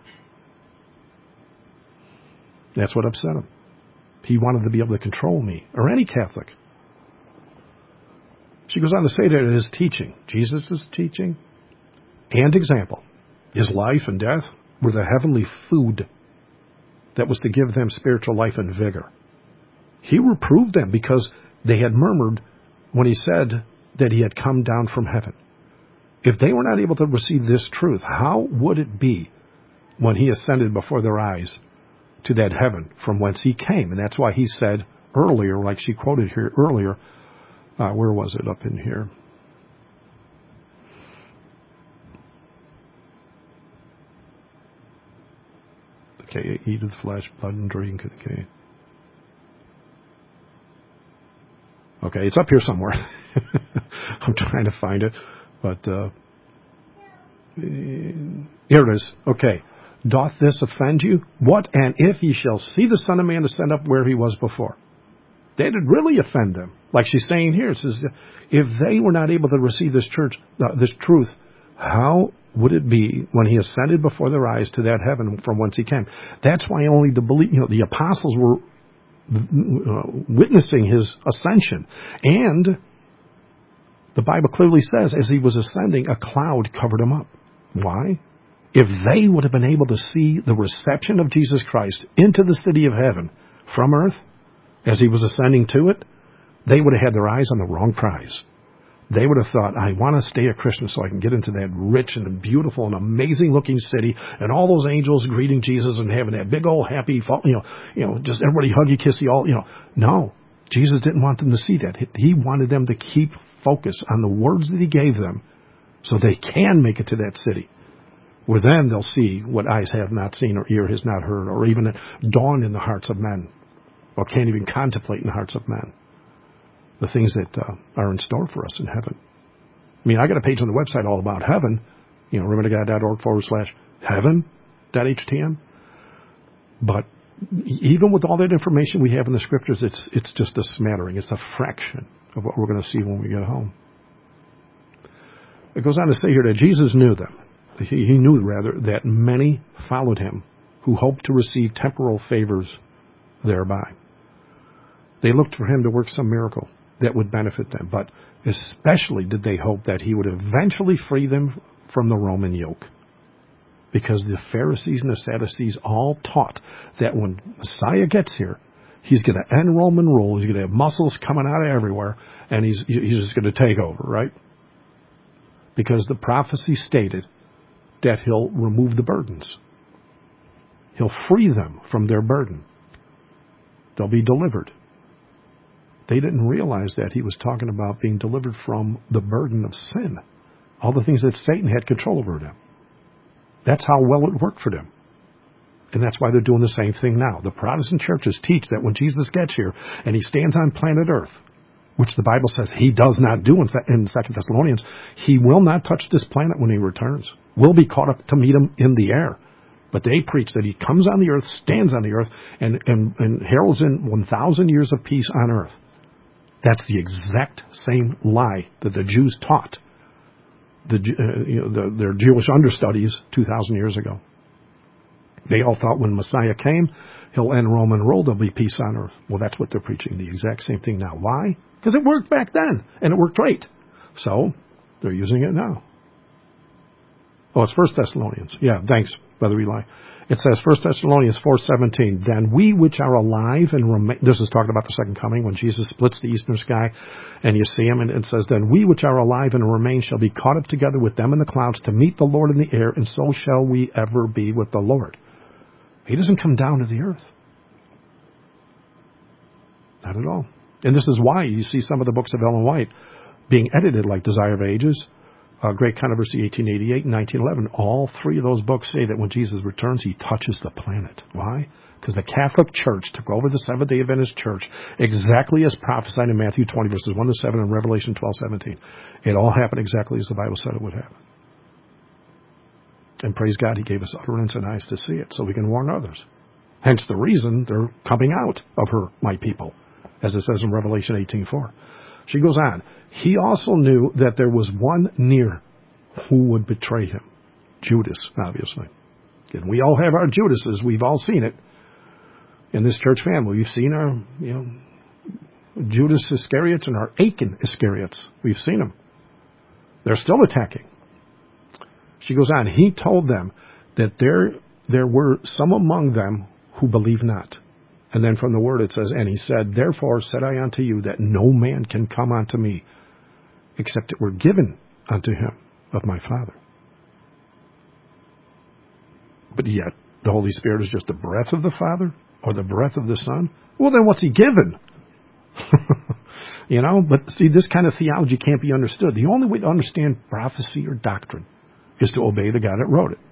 That's what upset him. He wanted to be able to control me, or any Catholic. She goes on to say that his teaching, Jesus' teaching and example, his life and death, were the heavenly food that was to give them spiritual life and vigor. He reproved them because they had murmured when he said that he had come down from heaven. If they were not able to receive this truth, how would it be when he ascended before their eyes to that heaven from whence he came? And that's why he said earlier, like she quoted here earlier, uh, where was it up in here? Okay, eat of the flesh, blood, and drink. Okay, okay, it's up here somewhere. I'm trying to find it, but uh, here it is. Okay. Doth this offend you? What and if ye shall see the Son of Man ascend up where he was before? That did really offend them. Like she's saying here, it says, if they were not able to receive this church, uh, this truth, how would it be when he ascended before their eyes to that heaven from whence he came? That's why only the believe, you know, the apostles were uh, witnessing his ascension. And the Bible clearly says, as he was ascending, a cloud covered him up. Why? If they would have been able to see the reception of Jesus Christ into the city of heaven from earth, as he was ascending to it, they would have had their eyes on the wrong prize. They would have thought, I want to stay a Christian so I can get into that rich and beautiful and amazing looking city and all those angels greeting Jesus and having that big old happy, you know, you know, just everybody huggy kissy, all, you know. No, Jesus didn't want them to see that. He wanted them to keep focus on the words that he gave them so they can make it to that city, where then they'll see what eyes have not seen or ear has not heard or even dawn in the hearts of men or can't even contemplate in the hearts of men. The things that uh, are in store for us in heaven. I mean, I got a page on the website all about heaven, you know, remembertogod.org forward slash heaven dot htm. But even with all that information we have in the scriptures, it's it's just a smattering. It's a fraction of what we're going to see when we get home. It goes on to say here that Jesus knew them. He, he knew, rather, that many followed him who hoped to receive temporal favors thereby. They looked for him to work some miracle that would benefit them, but especially did they hope that he would eventually free them from the Roman yoke. Because the Pharisees and the Sadducees all taught that when Messiah gets here, he's going to end Roman rule, he's going to have muscles coming out of everywhere, and he's, he's just going to take over, right? Because the prophecy stated that he'll remove the burdens. He'll free them from their burden. They'll be delivered. They didn't realize that he was talking about being delivered from the burden of sin, all the things that Satan had control over them. That's how well it worked for them. And that's why they're doing the same thing now. The Protestant churches teach that when Jesus gets here and he stands on planet Earth, which the Bible says he does not do in, in Second Thessalonians, he will not touch this planet when he returns. We'll be caught up to meet him in the air. But they preach that he comes on the earth, stands on the earth, and, and, and heralds in one thousand years of peace on earth. That's the exact same lie that the Jews taught the, uh, you know, the, their Jewish understudies two thousand years ago. They all thought when Messiah came, he'll end Roman rule, there'll be peace on earth. Well, that's what they're preaching, the exact same thing now. Why? Because it worked back then, and it worked great. So, they're using it now. Oh, it's First Thessalonians. Yeah, thanks, Brother Eli. It says, First Thessalonians four seventeen, then we which are alive and remain, this is talking about the second coming, when Jesus splits the eastern sky, and you see him, and it says, then we which are alive and remain shall be caught up together with them in the clouds to meet the Lord in the air, and so shall we ever be with the Lord. He doesn't come down to the earth. Not at all. And this is why you see some of the books of Ellen White being edited, like Desire of Ages, Uh, Great Controversy eighteen eighty-eight and nineteen eleven. All three of those books say that when Jesus returns, he touches the planet. Why? Because the Catholic Church took over the Seventh-day Adventist Church exactly as prophesied in Matthew twenty, verses one to seven, and Revelation twelve seventeen. It all happened exactly as the Bible said it would happen. And praise God, he gave us utterance and eyes to see it, so we can warn others. Hence the reason they're coming out of her, my people, as it says in Revelation eighteen four. She goes on, he also knew that there was one near who would betray him. Judas, obviously. And we all have our Judases. We've all seen it in this church family. We've seen our, you know, Judas Iscariots and our Achan Iscariots. We've seen them. They're still attacking. She goes on, he told them that there, there were some among them who believe not. And then from the word it says, and he said, therefore said I unto you that no man can come unto me, except it were given unto him of my Father. But yet, the Holy Spirit is just the breath of the Father, or the breath of the Son? Well, then what's he given? You know, but see, this kind of theology can't be understood. The only way to understand prophecy or doctrine is to obey the God that wrote it.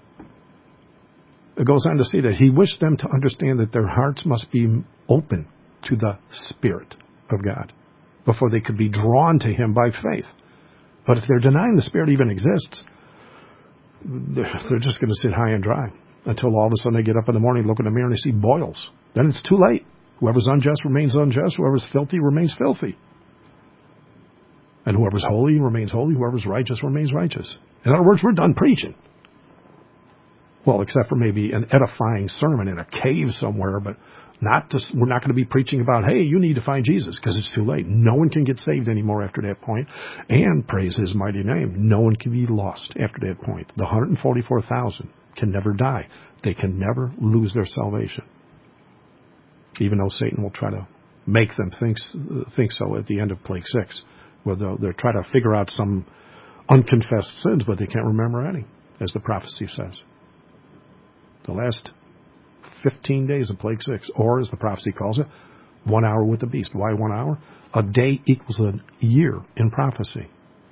It goes on to say that he wished them to understand that their hearts must be open to the Spirit of God before they could be drawn to him by faith. But if they're denying the Spirit even exists, they're just going to sit high and dry until all of a sudden they get up in the morning, look in the mirror, and they see boils. Then it's too late. Whoever's unjust remains unjust. Whoever's filthy remains filthy. And whoever's holy remains holy. Whoever's righteous remains righteous. In other words, we're done preaching. Well, except for maybe an edifying sermon in a cave somewhere, but not to, we're not going to be preaching about, hey, you need to find Jesus, because it's too late. No one can get saved anymore after that point, and praise his mighty name. No one can be lost after that point. The one hundred forty-four thousand can never die. They can never lose their salvation, even though Satan will try to make them think, think so at the end of Plague Six, where they'll, they'll try to figure out some unconfessed sins, but they can't remember any, as the prophecy says. The last fifteen days of Plague Six, or as the prophecy calls it, one hour with the beast. Why one hour? A day equals a year in prophecy.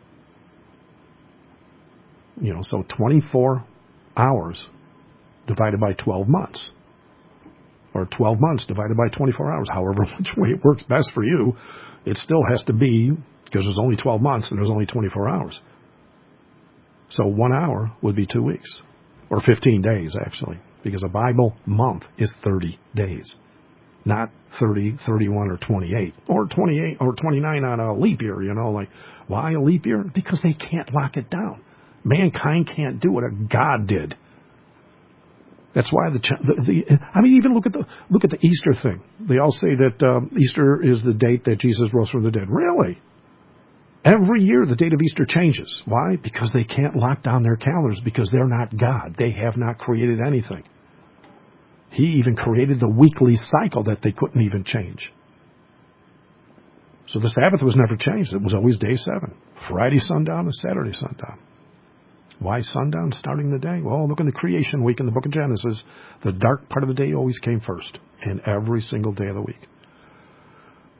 You know, so twenty-four hours divided by twelve months. Or twelve months divided by twenty-four hours. However, which way it works best for you, it still has to be, because there's only twelve months and there's only twenty-four hours. So one hour would be two weeks. Or fifteen days, actually, because a Bible month is thirty days, not thirty, thirty-one, or twenty-eight, or twenty-eight, or twenty-nine on a leap year, you know, like, why a leap year? Because they can't lock it down. Mankind can't do what a God did. That's why the, the, the I mean, even look at the look at the Easter thing. They all say that um, Easter is the date that Jesus rose from the dead. Really? Every year the date of Easter changes. Why? Because they can't lock down their calendars, because they're not God. They have not created anything. He even created the weekly cycle that they couldn't even change. So the Sabbath was never changed. It was always day seven. Friday sundown and Saturday sundown. Why sundown starting the day? Well, look in the creation week in the book of Genesis. The dark part of the day always came first, and every single day of the week.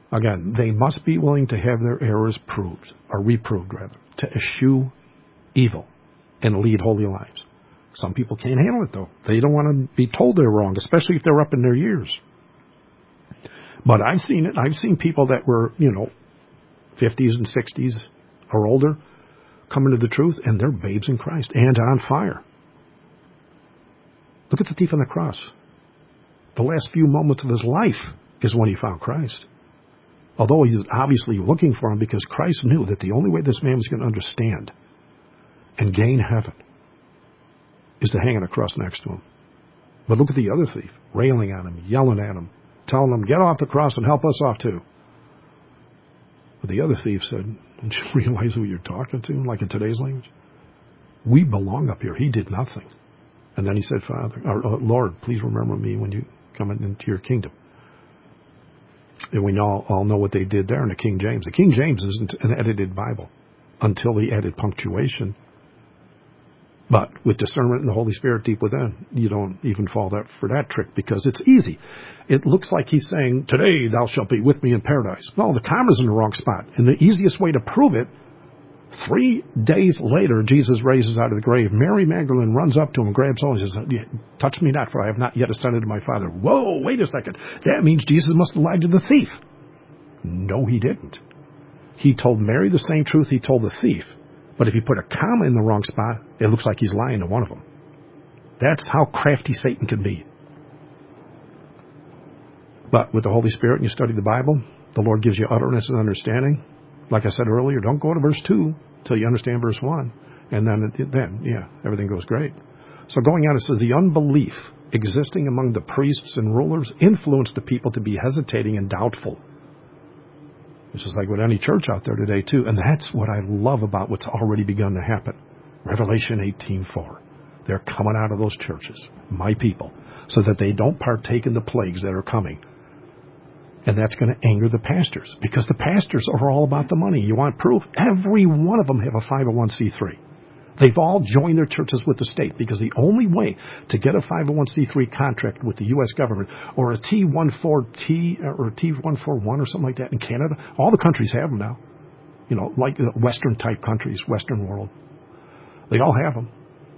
Again, they must be willing to have their errors proved, or reproved rather, to eschew evil and lead holy lives. Some people can't handle it, though. They don't want to be told they're wrong, especially if they're up in their years. But I've seen it. I've seen people that were, you know, fifties and sixties or older coming to the truth, and they're babes in Christ and on fire. Look at the thief on the cross. The last few moments of his life is when he found Christ. Although he's obviously looking for him, because Christ knew that the only way this man was going to understand and gain heaven is to hang on a cross next to him. But look at the other thief, railing at him, yelling at him, telling him, get off the cross and help us off too. But the other thief said, don't you realize who you're talking to, like in today's language? We belong up here. He did nothing. And then he said, Father, or, or Lord, please remember me when you come into your kingdom. And we all, all know what they did there in the King James. The King James isn't an edited Bible until he added punctuation. But with discernment and the Holy Spirit deep within, you don't even fall that for that trick, because it's easy. It looks like he's saying, today thou shalt be with me in paradise. No, the comma's in the wrong spot. And the easiest way to prove it, three days later, Jesus raises out of the grave. Mary Magdalene runs up to him and grabs hold and says, touch me not, for I have not yet ascended to my Father. Whoa, wait a second. That means Jesus must have lied to the thief. No, he didn't. He told Mary the same truth he told the thief. But if you put a comma in the wrong spot, it looks like he's lying to one of them. That's how crafty Satan can be. But with the Holy Spirit and you study the Bible, the Lord gives you utterance and understanding. Like I said earlier, don't go to verse two until you understand verse one. And then, then, yeah, everything goes great. So going on, it says, the unbelief existing among the priests and rulers influenced the people to be hesitating and doubtful. This is like with any church out there today, too. And that's what I love about what's already begun to happen. Revelation eighteen four. They're coming out of those churches, my people, so that they don't partake in the plagues that are coming. And that's going to anger the pastors, because the pastors are all about the money. You want proof? Every one of them have a five oh one c three. They've all joined their churches with the state, because the only way to get a five oh one c three contract with the U S government, or a T fourteen T or T one forty-one or something like that in Canada, all the countries have them now. You know, like Western type countries, Western world. They all have them.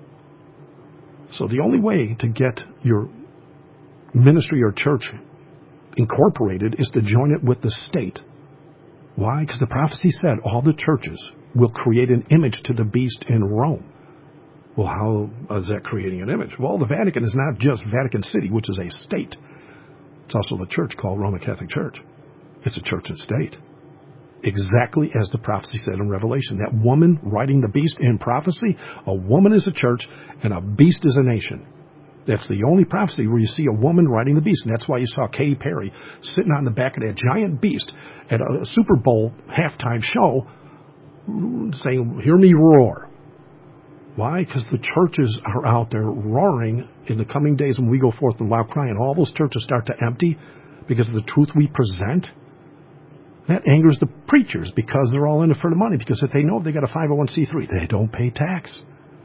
So the only way to get your ministry or church incorporated is to join it with the state. Why? Because the prophecy said all the churches will create an image to the beast in Rome. Well, how is that creating an image? Well, the Vatican is not just Vatican City, which is a state. It's also the church called Roman Catholic Church. It's a church and state. Exactly as the prophecy said in Revelation. That woman riding the beast in prophecy, a woman is a church and a beast is a nation. That's the only prophecy where you see a woman riding the beast. And that's why you saw Katy Perry sitting on the back of that giant beast at a Super Bowl halftime show saying, hear me roar. Why? Because the churches are out there roaring in the coming days when we go forth and loud crying. All those churches start to empty because of the truth we present. That angers the preachers, because they're all in it for the money. Because if they know they got a five oh one c three, they don't pay tax.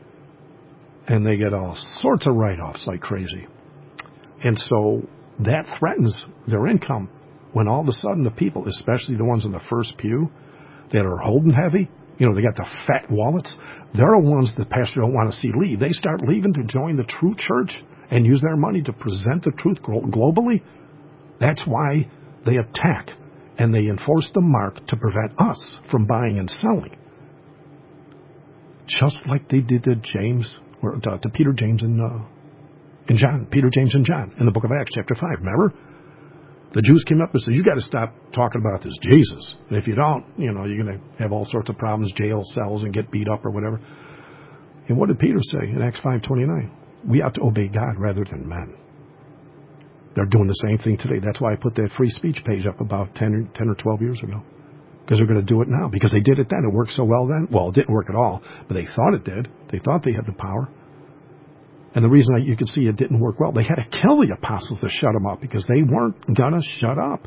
And they get all sorts of write-offs like crazy. And so that threatens their income when all of a sudden the people, especially the ones in the first pew that are holding heavy, you know, they got the fat wallets, they're the ones the pastor don't want to see leave. They start leaving to join the true church and use their money to present the truth globally. That's why they attack and they enforce the mark to prevent us from buying and selling. Just like they did to James, or to, to Peter, James, and, uh, and John. Peter, James, and John in the book of Acts, chapter five. Remember? The Jews came up and said, you got to stop talking about this Jesus. And if you don't, you know, you're going to have all sorts of problems, jail cells, and get beat up or whatever. And what did Peter say in Acts five twenty-nine? We ought to obey God rather than men. They're doing the same thing today. That's why I put that free speech page up about ten or twelve years ago. Because they're going to do it now. Because they did it then. It worked so well then. Well, it didn't work at all, but they thought it did. They thought they had the power. And the reason that you can see it didn't work well, they had to kill the apostles to shut them up, because they weren't going to shut up.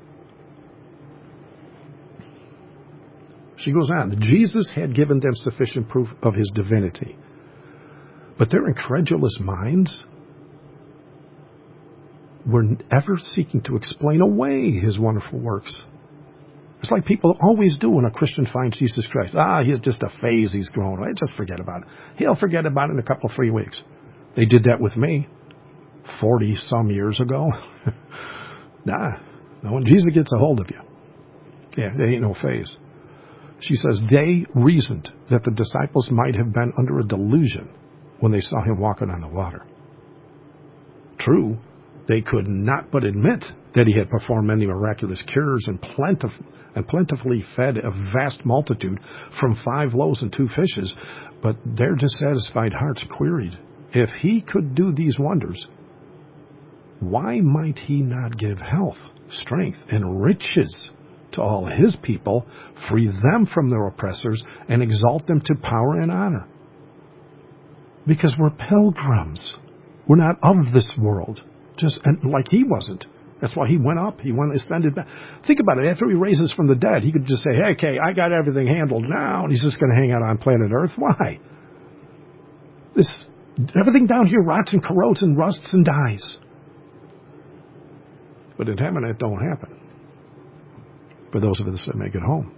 She goes on. Jesus had given them sufficient proof of his divinity. But their incredulous minds were ever seeking to explain away his wonderful works. It's like people always do when a Christian finds Jesus Christ. Ah, he's just a phase he's grown. I just forget about it. He'll forget about it in a couple of three weeks. They did that with me forty-some years ago. Nah. Now, when Jesus gets a hold of you, yeah, there ain't no phase. She says, they reasoned that the disciples might have been under a delusion when they saw him walking on the water. True, they could not but admit that he had performed many miraculous cures and, plentif- and plentifully fed a vast multitude from five loaves and two fishes, but their dissatisfied hearts queried, if he could do these wonders, why might he not give health, strength, and riches to all his people, free them from their oppressors, and exalt them to power and honor? Because we're pilgrims. We're not of this world. Just and like he wasn't. That's why he went up. He went ascended back. Think about it. After he raises from the dead, he could just say, hey, okay, I got everything handled now. And he's just going to hang out on planet Earth. Why? This everything down here rots and corrodes and rusts and dies. But in heaven, it don't happen. For those of us that make it home.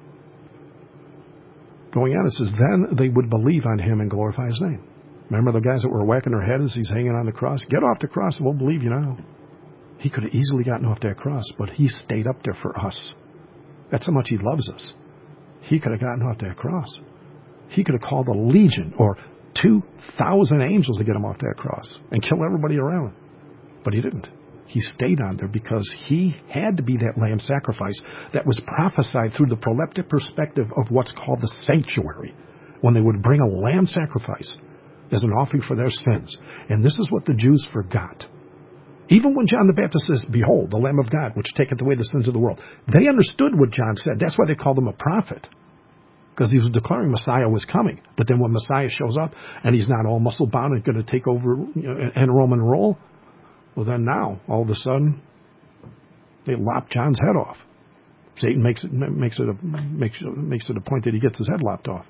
Going on, it says, then they would believe on him and glorify his name. Remember the guys that were whacking their head as he's hanging on the cross? Get off the cross and we'll believe you now. He could have easily gotten off that cross, but he stayed up there for us. That's how much he loves us. He could have gotten off that cross. He could have called a legion or two thousand angels to get him off that cross and kill everybody around him. But he didn't. He stayed on there because he had to be that lamb sacrifice that was prophesied through the proleptic perspective of what's called the sanctuary, when they would bring a lamb sacrifice as an offering for their sins. And this is what the Jews forgot. Even when John the Baptist says, behold, the Lamb of God, which taketh away the sins of the world, they understood what John said. That's why they called him a prophet, because he was declaring Messiah was coming. But then when Messiah shows up and he's not all muscle bound and going to take over, you know, and Roman role, well, then now, all of a sudden, they lop John's head off. Satan makes it makes it a makes it, makes it a point that he gets his head lopped off.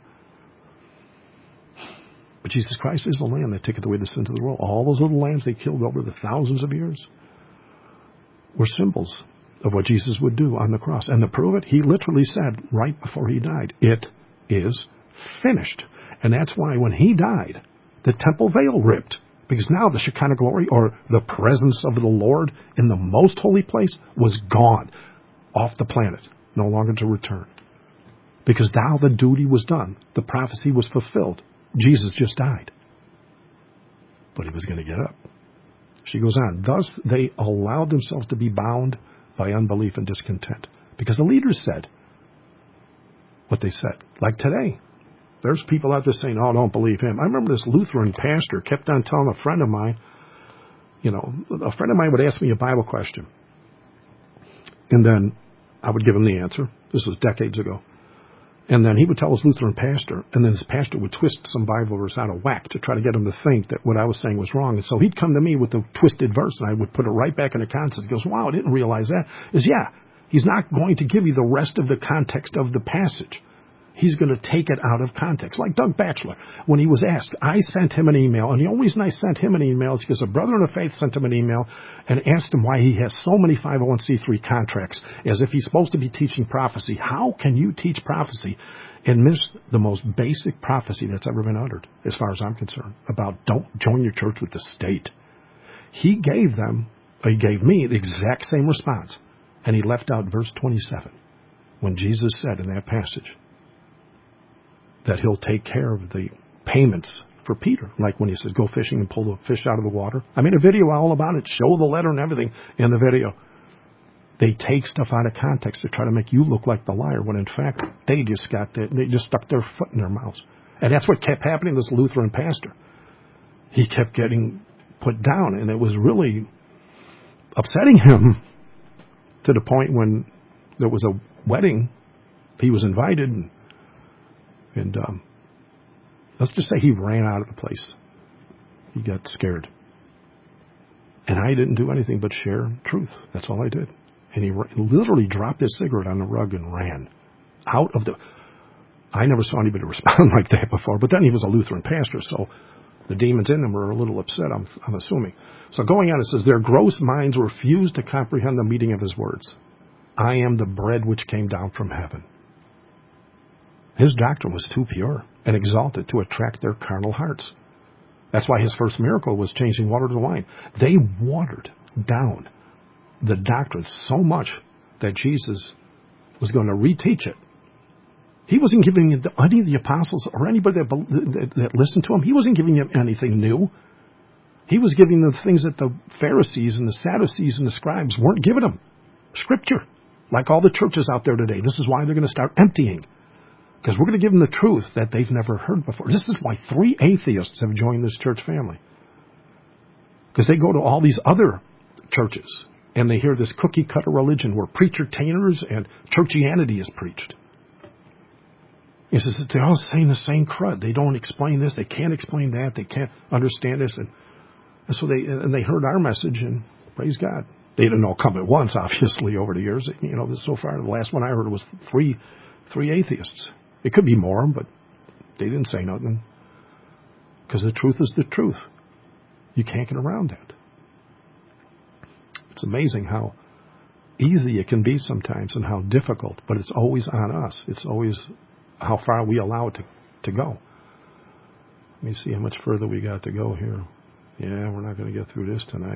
But Jesus Christ is the Lamb that taketh away the sins of the world. All those little lambs they killed over the thousands of years were symbols of what Jesus would do on the cross. And to prove it, he literally said right before he died, it is finished. And that's why when he died, the temple veil ripped. Because now the Shekinah glory, or the presence of the Lord in the most holy place, was gone off the planet, no longer to return. Because now the duty was done. The prophecy was fulfilled. Jesus just died. But he was going to get up. She goes on. Thus they allowed themselves to be bound by unbelief and discontent. Because the leaders said what they said. Like today. There's people out there saying, oh, don't believe him. I remember this Lutheran pastor kept on telling a friend of mine, you know, a friend of mine would ask me a Bible question. And then I would give him the answer. This was decades ago. And then he would tell his Lutheran pastor, and then his pastor would twist some Bible verse out of whack to try to get him to think that what I was saying was wrong. And so he'd come to me with the twisted verse, and I would put it right back into context. He goes, wow, I didn't realize that. He goes, yeah, he's not going to give you the rest of the context of the passage. He's going to take it out of context. Like Doug Batchelor, when he was asked, I sent him an email, and the only reason I sent him an email is because a brother in the faith sent him an email and asked him why he has so many five oh one c three contracts, as if he's supposed to be teaching prophecy. How can you teach prophecy and miss the most basic prophecy that's ever been uttered, as far as I'm concerned, about don't join your church with the state? He gave them, or he gave me the exact same response, and he left out verse twenty-seven, when Jesus said in that passage that he'll take care of the payments for Peter. Like when he says, go fishing and pull the fish out of the water. I made a video all about it, show the letter and everything in the video. They take stuff out of context to try to make you look like the liar, when in fact, they just got the, they just stuck their foot in their mouths. And that's what kept happening to this Lutheran pastor. He kept getting put down, and it was really upsetting him to the point when there was a wedding, he was invited, and And um, let's just say he ran out of the place. He got scared. And I didn't do anything but share truth. That's all I did. And he literally dropped his cigarette on the rug and ran out of the... I never saw anybody respond like that before. But then he was a Lutheran pastor, so the demons in him were a little upset, I'm, I'm assuming. So going on, it says, their gross minds refused to comprehend the meaning of his words. I am the bread which came down from heaven. His doctrine was too pure and exalted to attract their carnal hearts. That's why his first miracle was changing water to wine. They watered down the doctrine so much that Jesus was going to reteach it. He wasn't giving any of the apostles or anybody that, that, that listened to him, he wasn't giving them anything new. He was giving them the things that the Pharisees and the Sadducees and the scribes weren't giving them. Scripture. Like all the churches out there today. This is why they're going to start emptying. Because we're going to give them the truth that they've never heard before. This is why three atheists have joined this church family. Because they go to all these other churches and they hear this cookie-cutter religion where preacher-tainers and churchianity is preached. He says that they're all saying the same crud. They don't explain this. They can't explain that. They can't understand this. And, and so they and they heard our message, and praise God. They didn't all come at once, obviously, over the years. You know, so far, the last one I heard was three three atheists. It could be more, but they didn't say nothing. Because the truth is the truth. You can't get around that. It's amazing how easy it can be sometimes and how difficult, but it's always on us. It's always how far we allow it to, to go. Let me see how much further we got to go here. Yeah, we're not going to get through this tonight.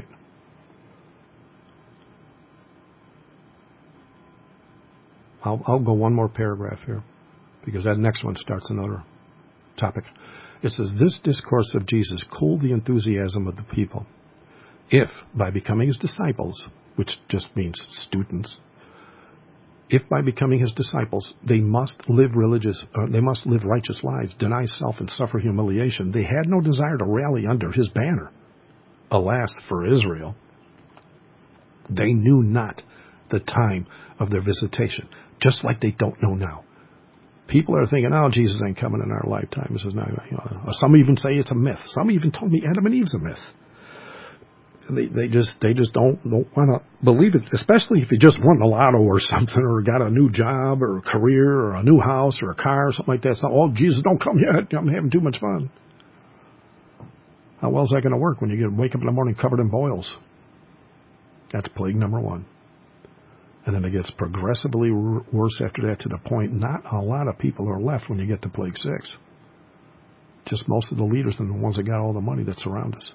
I'll, I'll go one more paragraph here, because that next one starts another topic. It says, this discourse of Jesus cooled the enthusiasm of the people. If, by becoming his disciples, which just means students, if by becoming his disciples, they must live religious, uh, they must live righteous lives, deny self, and suffer humiliation, they had no desire to rally under his banner. Alas for Israel, they knew not the time of their visitation, just like they don't know now. People are thinking, oh, Jesus ain't coming in our lifetime. This is not, you know, or some even say it's a myth. Some even told me Adam and Eve's a myth. They they just they just don't don't want to believe it, especially if you just won the lotto or something, or got a new job or a career or a new house or a car or something like that. So, oh, Jesus, don't come yet. I'm having too much fun. How well is that going to work when you get wake up in the morning covered in boils? That's plague number one. And then it gets progressively worse after that, to the point not a lot of people are left when you get to plague six. Just most of the leaders and the ones that got all the money that surround us.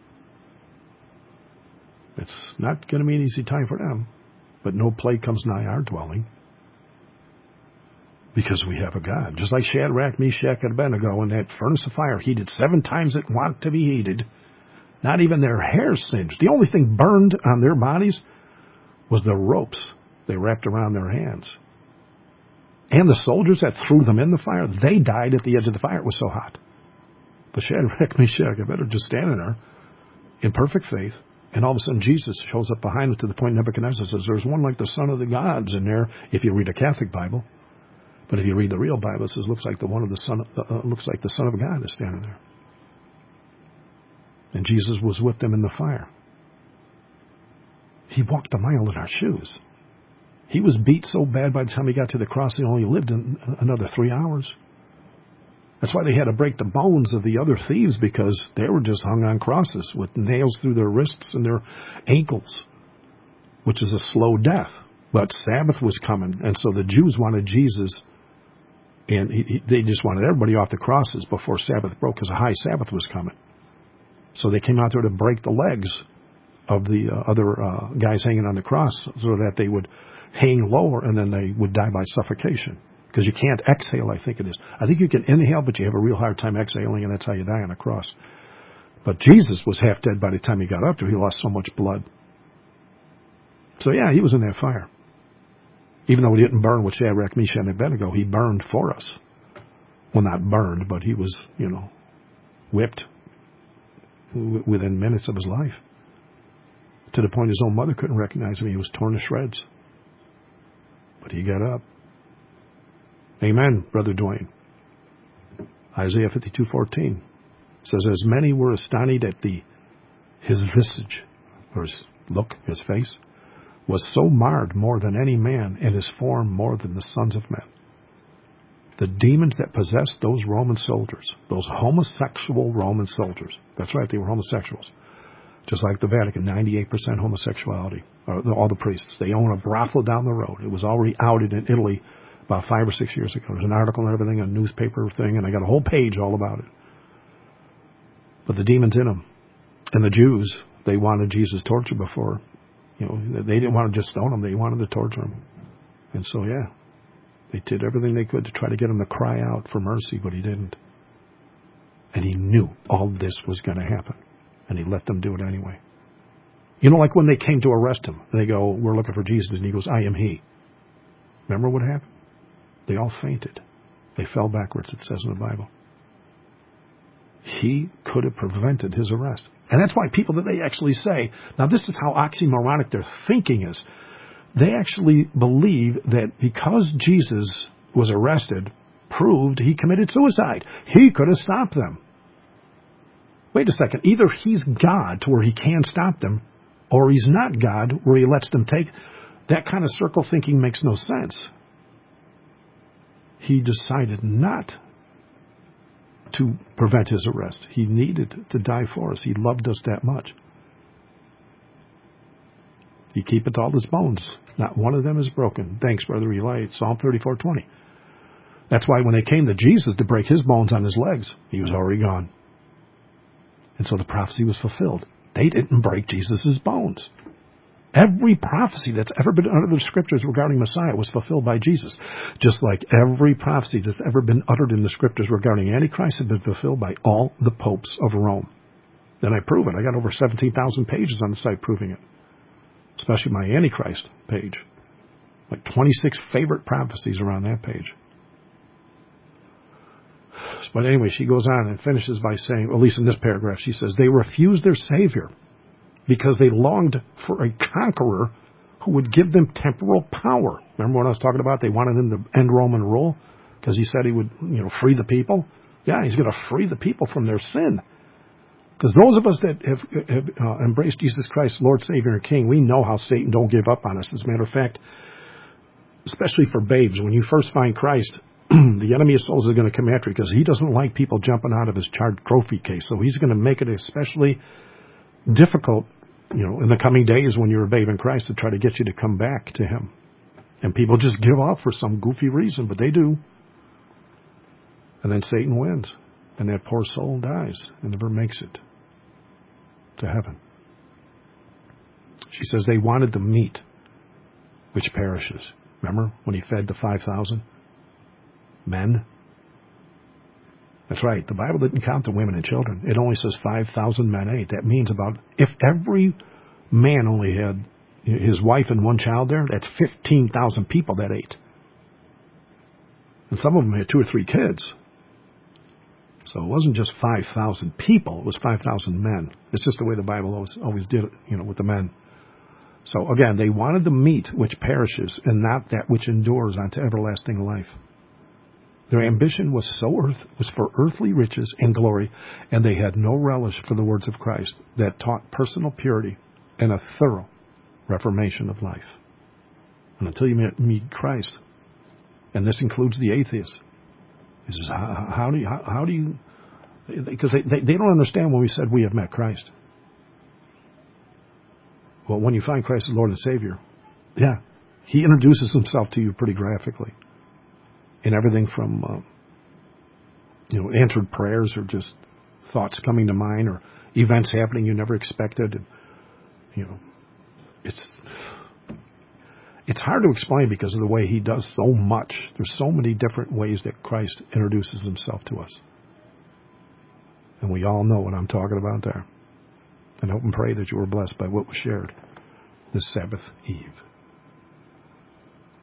It's not going to be an easy time for them, but no plague comes nigh our dwelling, because we have a God. Just like Shadrach, Meshach, and Abednego in that furnace of fire, heated seven times it want to be heated. Not even their hair singed. The only thing burned on their bodies was the ropes they wrapped around their hands. And the soldiers that threw them in the fire, they died at the edge of the fire. It was so hot. But Shadrach, Meshach, and Abednego just standing there in perfect faith. And all of a sudden, Jesus shows up behind them to the point Nebuchadnezzar says, there's one like the son of the gods in there, if you read a Catholic Bible. But if you read the real Bible, it says, looks like the one of the son, of, uh, looks like the Son of God is standing there. And Jesus was with them in the fire. He walked a mile in our shoes. He was beat so bad by the time he got to the cross, he only lived in another three hours. That's why they had to break the bones of the other thieves, because they were just hung on crosses with nails through their wrists and their ankles, which is a slow death. But Sabbath was coming, and so the Jews wanted Jesus, and he, he, they just wanted everybody off the crosses before Sabbath broke, because a high Sabbath was coming. So they came out there to break the legs of the uh, other uh, guys hanging on the cross, so that they would hang lower, and then they would die by suffocation. Because you can't exhale, I think it is. I think you can inhale, but you have a real hard time exhaling, and that's how you die on a cross. But Jesus was half dead by the time he got up there. He lost so much blood. So yeah, he was in that fire. Even though he didn't burn with Shadrach, Meshach, and Abednego, he burned for us. Well, not burned, but he was, you know, whipped within minutes of his life. To the point his own mother couldn't recognize him. He was torn to shreds. But he got up. Amen, Brother Dwayne. Isaiah fifty-two fourteen says, as many were astonished at the his visage, or his look, his face, was so marred more than any man, and his form more than the sons of men. The demons that possessed those Roman soldiers, those homosexual Roman soldiers, that's right, they were homosexuals, Just like the Vatican, ninety-eight percent homosexuality. All the priests. They own a brothel down the road. It was already outed in Italy about five or six years ago. There's an article and everything, a newspaper thing, and I got a whole page all about it. But the demon's in them. And the Jews, they wanted Jesus tortured before. You know, they didn't want to just stone him. They wanted to torture him. And so, yeah, they did everything they could to try to get him to cry out for mercy, but he didn't. And he knew all this was going to happen. And he let them do it anyway. You know, like when they came to arrest him, they go, we're looking for Jesus. And he goes, I am he. Remember what happened? They all fainted. They fell backwards, it says in the Bible. He could have prevented his arrest. And that's why people that they actually say, now this is how oxymoronic their thinking is. They actually believe that because Jesus was arrested, proved he committed suicide. He could have stopped them. Wait a second. Either he's God to where he can stop them, or he's not God where he lets them take. That kind of circle thinking makes no sense. He decided not to prevent his arrest. He needed to die for us. He loved us that much. He keepeth all his bones. Not one of them is broken. Thanks, Brother Eli. Psalm thirty-four twenty. That's why when they came to Jesus to break his bones on his legs, he was already gone. And so the prophecy was fulfilled. They didn't break Jesus' bones. Every prophecy that's ever been uttered in the scriptures regarding Messiah was fulfilled by Jesus. Just like every prophecy that's ever been uttered in the scriptures regarding Antichrist had been fulfilled by all the popes of Rome. Then I prove it. I got over seventeen thousand pages on the site proving it. Especially my Antichrist page. Like twenty-six favorite prophecies are on that page. But anyway, she goes on and finishes by saying, at least in this paragraph, she says, they refused their Savior because they longed for a conqueror who would give them temporal power. Remember what I was talking about? They wanted him to end Roman rule because he said he would, you know, free the people. Yeah, he's going to free the people from their sin. Because those of us that have, have uh, embraced Jesus Christ, Lord, Savior, and King, we know how Satan don't give up on us. As a matter of fact, especially for babes, when you first find Christ, the enemy of souls is going to come after you because he doesn't like people jumping out of his charred trophy case. So he's going to make it especially difficult, you know, in the coming days when you're a babe in Christ to try to get you to come back to him. And people just give up for some goofy reason, but they do. And then Satan wins. And that poor soul dies and never makes it to heaven. She says they wanted the meat which perishes. Remember when he fed the five thousand men? That's right. The Bible didn't count the women and children. It only says five thousand men ate. That means about, if every man only had his wife and one child there, that's fifteen thousand people that ate. And some of them had two or three kids. So it wasn't just five thousand people, it was five thousand men. It's just the way the Bible always, always did it, you know, with the men. So again, they wanted the meat which perishes and not that which endures unto everlasting life. Their ambition was so earth was for earthly riches and glory, and they had no relish for the words of Christ that taught personal purity and a thorough reformation of life. And until you meet Christ, and this includes the atheists, he says, how, how do you, how, how do you, because they, they, they don't understand when we said we have met Christ. Well, when you find Christ as Lord and Savior, yeah, he introduces himself to you pretty graphically. In everything from, uh, you know, answered prayers or just thoughts coming to mind or events happening you never expected. And, you know, it's it's hard to explain because of the way he does so much. There's so many different ways that Christ introduces himself to us. And we all know what I'm talking about there. And hope and pray that you were blessed by what was shared this Sabbath Eve.